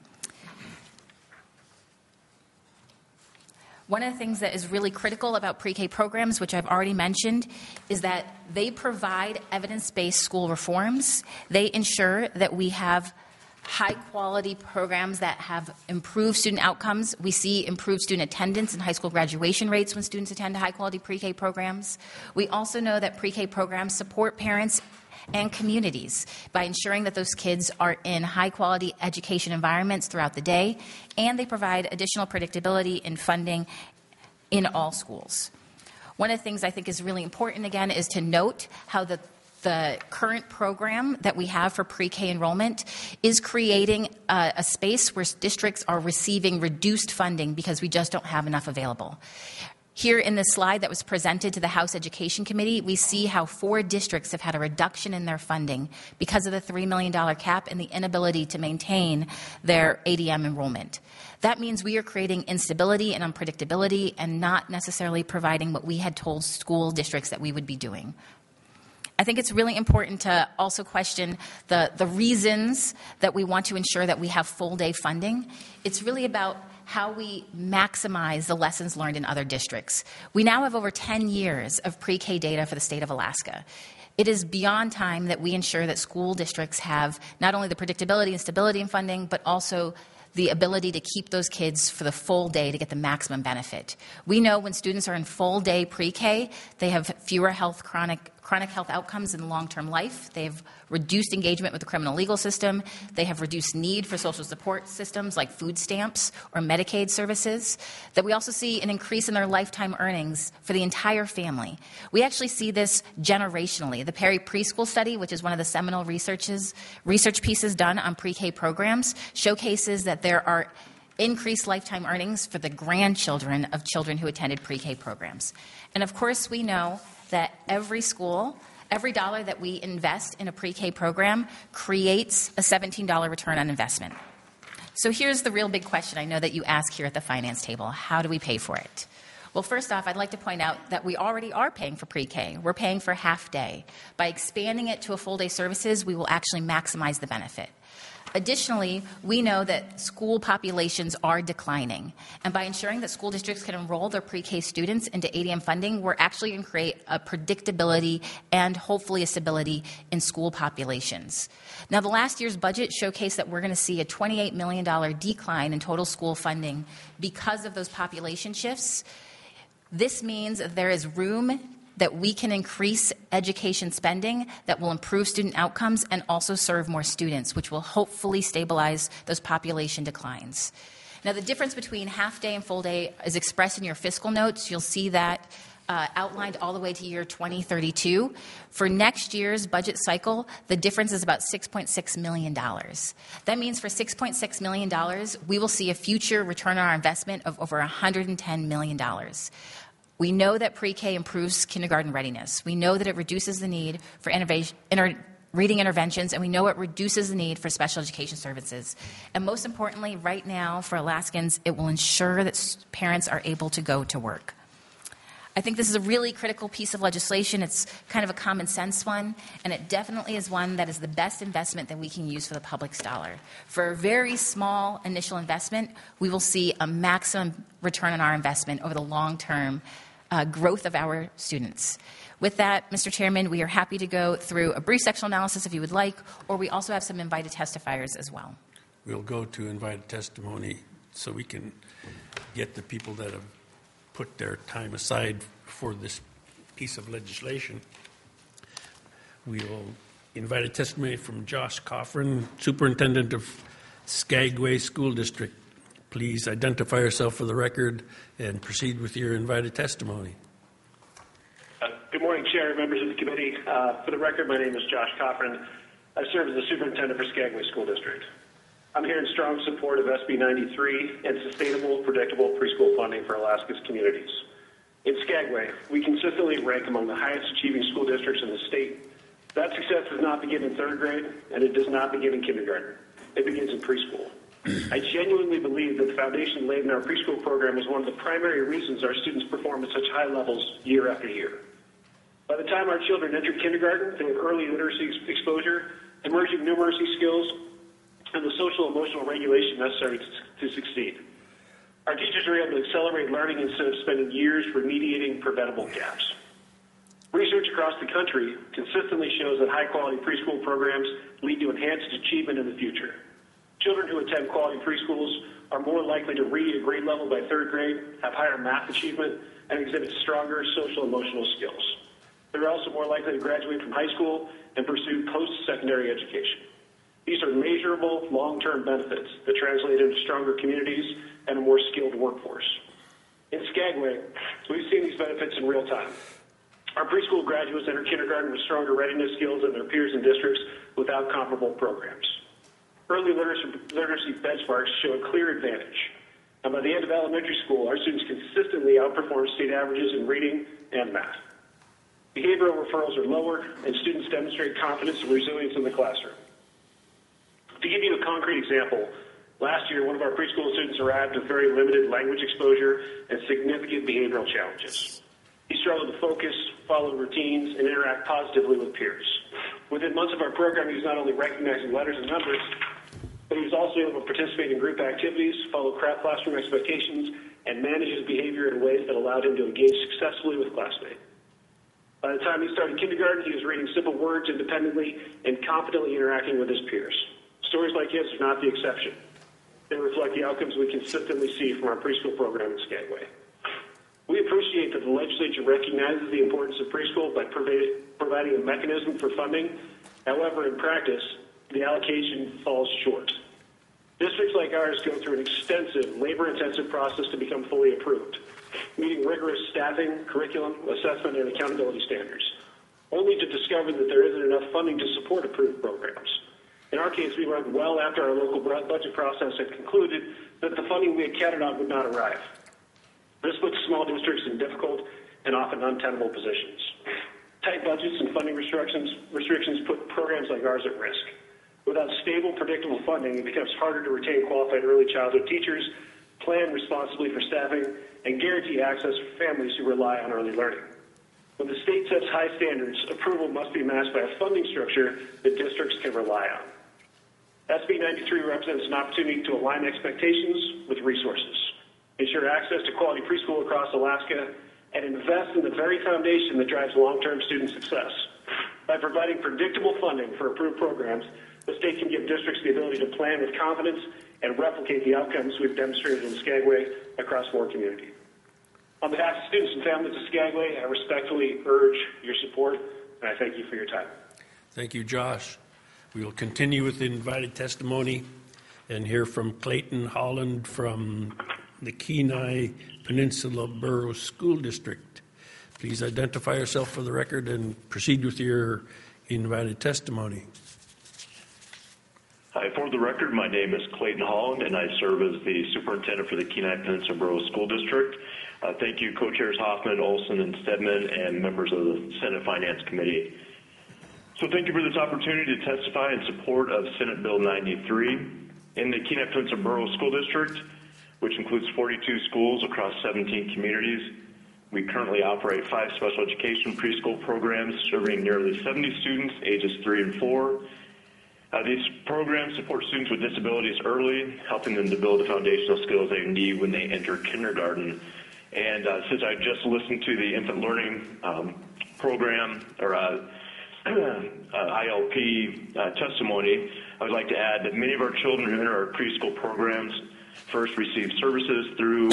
One of the things that is really critical about pre-K programs, which I've already mentioned, is that they provide evidence-based school reforms. They ensure that we have high-quality programs that have improved student outcomes. We see improved student attendance and high school graduation rates when students attend high-quality pre-K programs. We also know that pre-K programs support parents and communities by ensuring that those kids are in high-quality education environments throughout the day, and they provide additional predictability in funding in all schools. One of the things I think is really important, again, is to note how the current program that we have for pre-K enrollment is creating a space where districts are receiving reduced funding because we just don't have enough available. Here in this slide that was presented to the House Education Committee, we see how 4 districts have had a reduction in their funding because of the $3 million cap and the inability to maintain their ADM enrollment. That means we are creating instability and unpredictability and not necessarily providing what we had told school districts that we would be doing. I think it's really important to also question the reasons that we want to ensure that we have full-day funding. It's really about how we maximize the lessons learned in other districts. We now have over 10 years of pre-K data for the state of Alaska. It is beyond time that we ensure that school districts have not only the predictability and stability in funding, but also the ability to keep those kids for the full day to get the maximum benefit. We know when students are in full day pre-K, they have fewer chronic health outcomes in long-term life. They have reduced engagement with the criminal legal system. They have reduced need for social support systems like food stamps or Medicaid services. That we also see an increase in their lifetime earnings for the entire family. We actually see this generationally. The Perry Preschool Study, which is one of the seminal research pieces done on pre-K programs, showcases that there are increased lifetime earnings for the grandchildren of children who attended pre-K programs. And of course, we know that every school, every dollar that we invest in a pre-K program creates a $17 return on investment. So here's the real big question I know that you ask here at the finance table. How do we pay for it? Well, first off, I'd like to point out that we already are paying for pre-K. We're paying for half day. By expanding it to a full day services, we will actually maximize the benefit. Additionally, we know that school populations are declining. And by ensuring that school districts can enroll their pre-K students into ADM funding, we're actually going to create a predictability and hopefully a stability in school populations. Now, the last year's budget showcased that we're going to see a $28 million decline in total school funding because of those population shifts. This means that there is room that we can increase education spending that will improve student outcomes and also serve more students, which will hopefully stabilize those population declines. Now, the difference between half day and full day is expressed in your fiscal notes. You'll see that outlined all the way to year 2032. For next year's budget cycle, the difference is about $6.6 million. That means for $6.6 million, we will see a future return on our investment of over $110 million. We know that pre-K improves kindergarten readiness. We know that it reduces the need for reading interventions, and we know it reduces the need for special education services. And most importantly, right now, for Alaskans, it will ensure that parents are able to go to work. I think this is a really critical piece of legislation. It's kind of a common sense one, and it definitely is one that is the best investment that we can use for the public's dollar. For a very small initial investment, we will see a maximum return on our investment over the long term growth of our students. With that, Mr. Chairman, we are happy to go through a brief sectional analysis if you would like, or we also have some invited testifiers as well. We'll go to invited testimony so we can get the people that have put their time aside for this piece of legislation. We will invite a testimony from Josh Coffrin, Superintendent of Skagway School District. Please identify yourself for the record and proceed with your invited testimony. Good morning, Chair, members of the committee. For the record, my name is Josh Coffrin. I serve as the Superintendent for Skagway School District. I'm here in strong support of SB 93 and sustainable, predictable preschool funding for Alaska's communities. In Skagway, we consistently rank among the highest achieving school districts in the state. That success does not begin in third grade, and it does not begin in kindergarten. It begins in preschool. I genuinely believe that the foundation laid in our preschool program is one of the primary reasons our students perform at such high levels year after year. By the time our children enter kindergarten, they have early literacy exposure, emerging numeracy skills, and the social emotional regulation necessary to succeed. Our teachers are able to accelerate learning instead of spending years remediating preventable gaps. Research across the country consistently shows that high-quality preschool programs lead to enhanced achievement in the future. Children who attend quality preschools are more likely to read at grade level by third grade, have higher math achievement, and exhibit stronger social emotional skills. They're also more likely to graduate from high school and pursue post-secondary education. These are measurable long-term benefits that translate into stronger communities and a more skilled workforce. In Skagway, we've seen these benefits in real time. Our preschool graduates enter kindergarten with stronger readiness skills than their peers in districts without comparable programs. Early literacy benchmarks show a clear advantage. And by the end of elementary school, our students consistently outperform state averages in reading and math. Behavioral referrals are lower, and students demonstrate confidence and resilience in the classroom. To give you a concrete example, last year one of our preschool students arrived with very limited language exposure and significant behavioral challenges. He struggled to focus, follow routines, and interact positively with peers. Within months of our program, he was not only recognizing letters and numbers, but he was also able to participate in group activities, follow classroom expectations, and manage his behavior in ways that allowed him to engage successfully with classmates. By the time he started kindergarten, he was reading simple words independently and confidently interacting with his peers. Stories like his are not the exception. They reflect the outcomes we consistently see from our preschool program in Skagway. We appreciate that the legislature recognizes the importance of preschool by providing a mechanism for funding. However, in practice, the allocation falls short. Districts like ours go through an extensive, labor-intensive process to become fully approved, meeting rigorous staffing, curriculum, assessment, and accountability standards, only to discover that there isn't enough funding to support approved programs. In our case, we learned well after our local budget process had concluded that the funding we had counted on would not arrive. This puts small districts in difficult and often untenable positions. Tight budgets and funding restrictions put programs like ours at risk. Without stable, predictable funding, it becomes harder to retain qualified early childhood teachers, plan responsibly for staffing, and guarantee access for families who rely on early learning. When the state sets high standards, approval must be matched by a funding structure that districts can rely on. SB 93 represents an opportunity to align expectations with resources, ensure access to quality preschool across Alaska, and invest in the very foundation that drives long-term student success. By providing predictable funding for approved programs, the state can give districts the ability to plan with confidence and replicate the outcomes we've demonstrated in Skagway across more communities. On behalf of students and families of Skagway, I respectfully urge your support, and I thank you for your time. Thank you, Josh. We will continue with the invited testimony and hear from Clayton Holland from the Kenai Peninsula Borough School District. Please identify yourself for the record and proceed with your invited testimony. Hi, for the record, my name is Clayton Holland, and I serve as the superintendent for the Kenai Peninsula Borough School District. Thank you, co-chairs Hoffman, Olson, and Stedman, and members of the Senate Finance Committee. So thank you for this opportunity to testify in support of Senate Bill 93. In the Kenai Peninsula Borough School District, which includes 42 schools across 17 communities, we currently operate 5 special education preschool programs serving nearly 70 students ages 3 and 4. These programs support students with disabilities early, helping them to build the foundational skills they need when they enter kindergarten. And since I just listened to the infant learning program or ILP testimony, I would like to add that many of our children who enter our preschool programs first receive services through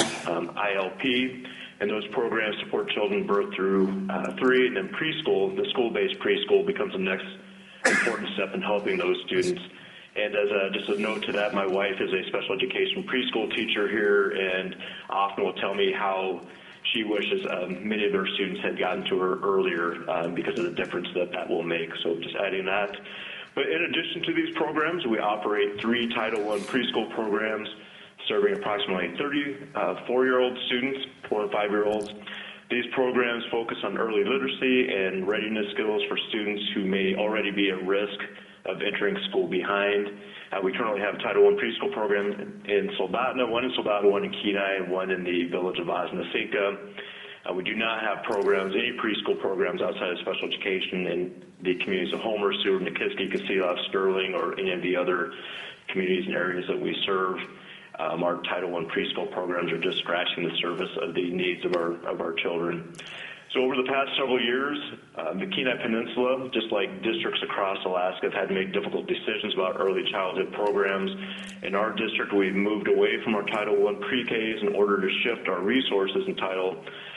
ILP, and those programs support children birth through 3, and then preschool, the school-based preschool, becomes the next important step in helping those students. And as just a note to that, my wife is a special education preschool teacher here, and often will tell me how she wishes many of her students had gotten to her earlier because of the difference that will make. So just adding that. But in addition to these programs, we operate 3 Title I preschool programs serving approximately 30 4-year-old students, 4 and 5-year-olds. These programs focus on early literacy and readiness skills for students who may already be at risk of entering school behind. We currently have a Title I preschool program in Soldotna, one in Soldotna, one in Kenai, and one in the village of Osna-Cinca. We do not have programs, any preschool programs outside of special education in the communities of Homer, Seward, Nikiski, Kasilof, Sterling, or any of the other communities and areas that we serve. Our Title I preschool programs are just scratching the surface of the needs of our children. So over the past several years, the Kenai Peninsula, just like districts across Alaska, have had to make difficult decisions about early childhood programs. In our district, we've moved away from our Title I pre-Ks in order to shift our resources and title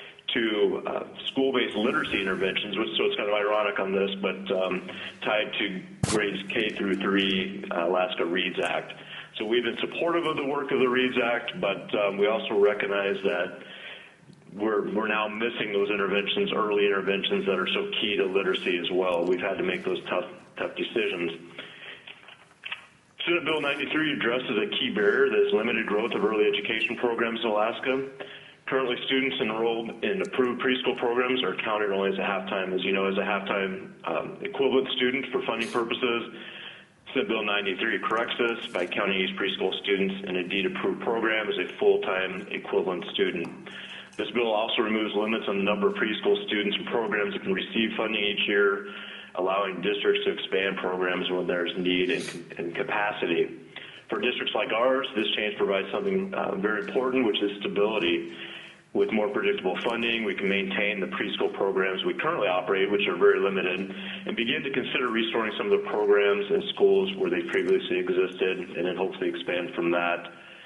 to school-based literacy interventions, so it's kind of ironic on this, but tied to grades K through 3 Alaska READS Act. So we've been supportive of the work of the READS Act, but we also recognize that we're now missing those interventions, early interventions that are so key to literacy as well. We've had to make those tough decisions. Senate Bill 93 addresses a key barrier that is limited growth of early education programs in Alaska. Currently, students enrolled in approved preschool programs are counted only as a half-time, as you know, as a half-time equivalent student for funding purposes. Senate Bill 93 corrects this by counting each preschool students in a deed-approved program as a full-time equivalent student. This bill also removes limits on the number of preschool students and programs that can receive funding each year, allowing districts to expand programs when there's need and capacity. For districts like ours, this change provides something very important, which is stability. With more predictable funding, we can maintain the preschool programs we currently operate, which are very limited, and begin to consider restoring some of the programs in schools where they previously existed, and then hopefully expand from that.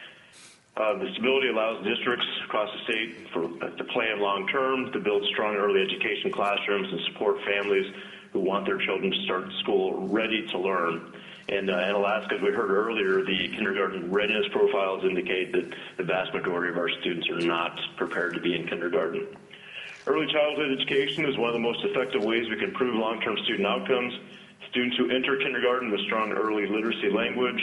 The stability allows districts across the state to plan long-term, to build strong early education classrooms and support families who want their children to start school ready to learn. And in Alaska, as we heard earlier, the kindergarten readiness profiles indicate that the vast majority of our students are not prepared to be in kindergarten. Early childhood education is one of the most effective ways we can improve long-term student outcomes. Students who enter kindergarten with strong early literacy language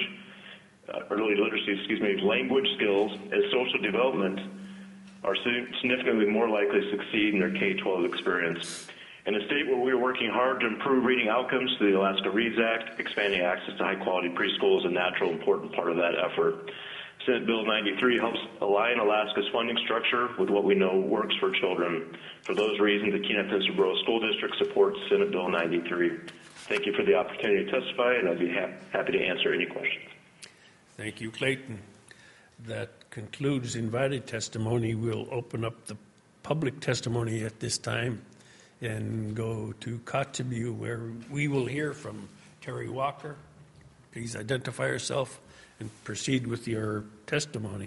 skills and social development are significantly more likely to succeed in their K-12 experience. In a state where we are working hard to improve reading outcomes through the Alaska READS Act, expanding access to high-quality preschool is a natural, important part of that effort. Senate Bill 93 helps align Alaska's funding structure with what we know works for children. For those reasons, the Kenai Peninsula Borough School District supports Senate Bill 93. Thank you for the opportunity to testify, and I'd be happy to answer any questions. Thank you, Clayton. That concludes invited testimony. We'll open up the public testimony at this time and go to Kotzebue, where we will hear from Terry Walker. Please identify yourself and proceed with your testimony.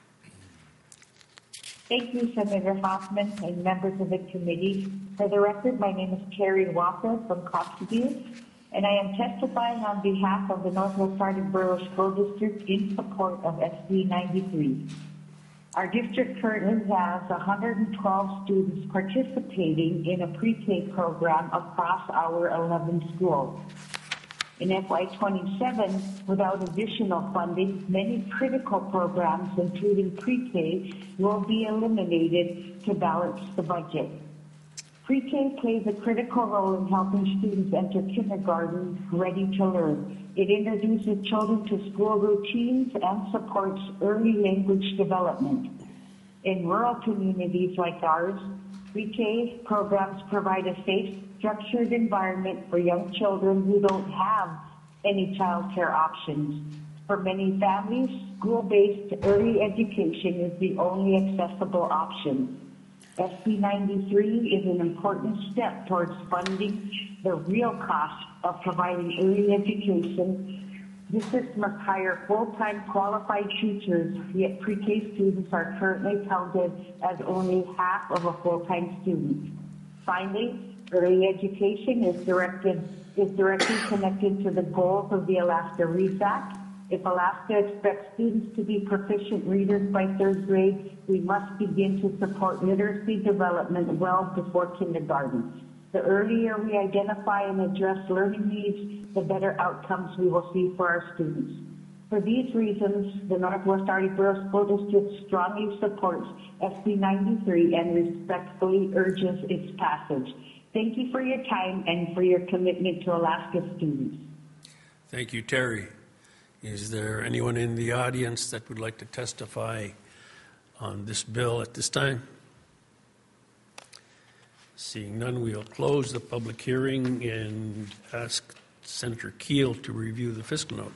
Thank you, Senator Hoffman and members of the committee. For the record, my name is Terry Walker from Kotzebue, and I am testifying on behalf of the Northwest Arctic Borough School District in support of SB 93. Our district currently has 112 students participating in a pre-K program across our 11 schools. In FY27, without additional funding, many critical programs, including pre-K, will be eliminated to balance the budget. Pre-K plays a critical role in helping students enter kindergarten ready to learn. It introduces children to school routines and supports early language development. In rural communities like ours, pre-K programs provide a safe, structured environment for young children who don't have any child care options. For many families, school-based early education is the only accessible option. SB 93 is an important step towards funding the real cost of providing early education. Districts must hire full-time qualified teachers, yet pre-K students are currently counted as only half of a full-time student. Finally, early education is directly connected to the goals of the Alaska Reads Act. If Alaska expects students to be proficient readers by third grade, we must begin to support literacy development well before kindergarten. The earlier we identify and address learning needs, the better outcomes we will see for our students. For these reasons, the Northwest Artie-Burroughs School District strongly supports SB 93 and respectfully urges its passage. Thank you for your time and for your commitment to Alaska students. Thank you, Terry. Is there anyone in the audience that would like to testify on this bill at this time? Seeing none, we'll close the public hearing and ask Senator Keel to review the fiscal note.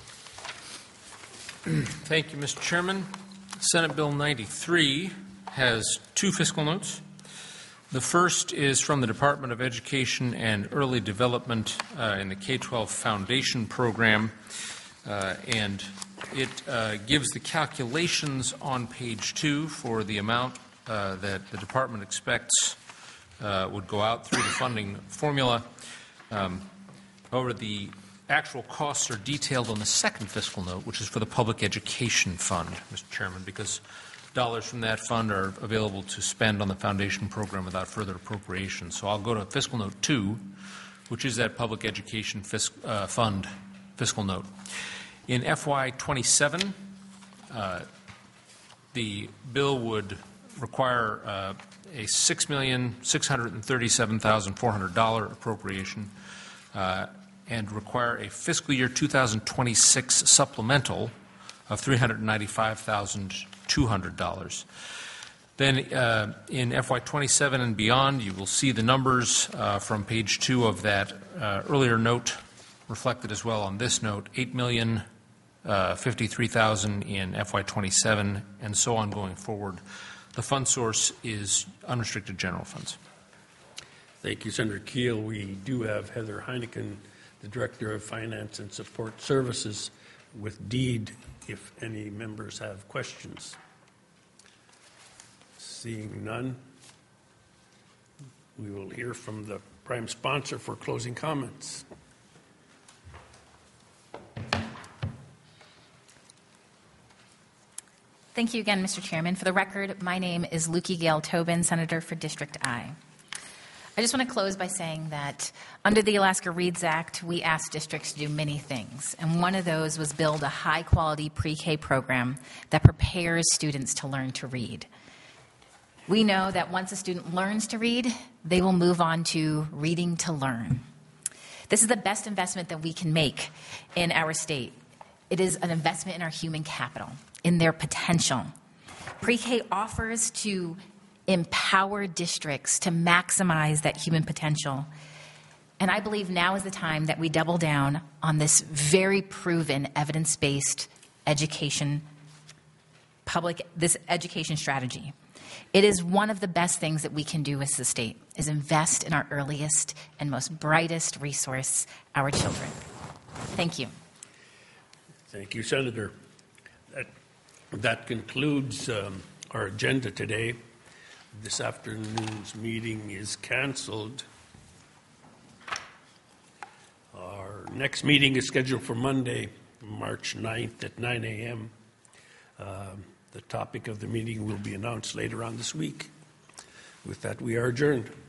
Thank you, Mr. Chairman. Senate Bill 93 has two fiscal notes. The first is from the Department of Education and Early Development in the K-12 Foundation Program, and it gives the calculations on page 2 for the amount that the department expects would go out through the funding formula. However, the actual costs are detailed on the second fiscal note, which is for the Public Education Fund, Mr. Chairman, because dollars from that fund are available to spend on the foundation program without further appropriation. So I'll go to fiscal note 2, which is that Public Education Fund fiscal note. In FY 27, the bill would require a $6,637,400 appropriation and require a fiscal year 2026 supplemental of $395,200. Then in FY 27 and beyond, you will see the numbers from page 2 of that earlier note reflected as well on this note, $8,053,000 in FY 27 and so on going forward. The fund source is unrestricted general funds. Thank you, Senator Keel. We do have Heather Heineken, the Director of Finance and Support Services, with DEED, if any members have questions. Seeing none, we will hear from the prime sponsor for closing comments. Thank you again, Mr. Chairman. For the record, my name is Lukey Gale Tobin, Senator for District I. I just want to close by saying that under the Alaska Reads Act, we asked districts to do many things, and one of those was build a high-quality pre-K program that prepares students to learn to read. We know that once a student learns to read, they will move on to reading to learn. This is the best investment that we can make in our state. It is an investment in our human capital, in their potential. Pre-K offers to empower districts to maximize that human potential. And I believe now is the time that we double down on this very proven evidence-based education, this education strategy. It is one of the best things that we can do as the state, is invest in our earliest and most brightest resource, our children. Thank you. Thank you, Senator. That concludes our agenda today. This afternoon's meeting is canceled. Our next meeting is scheduled for Monday, March 9th at 9 a.m. The topic of the meeting will be announced later on this week. With that, we are adjourned.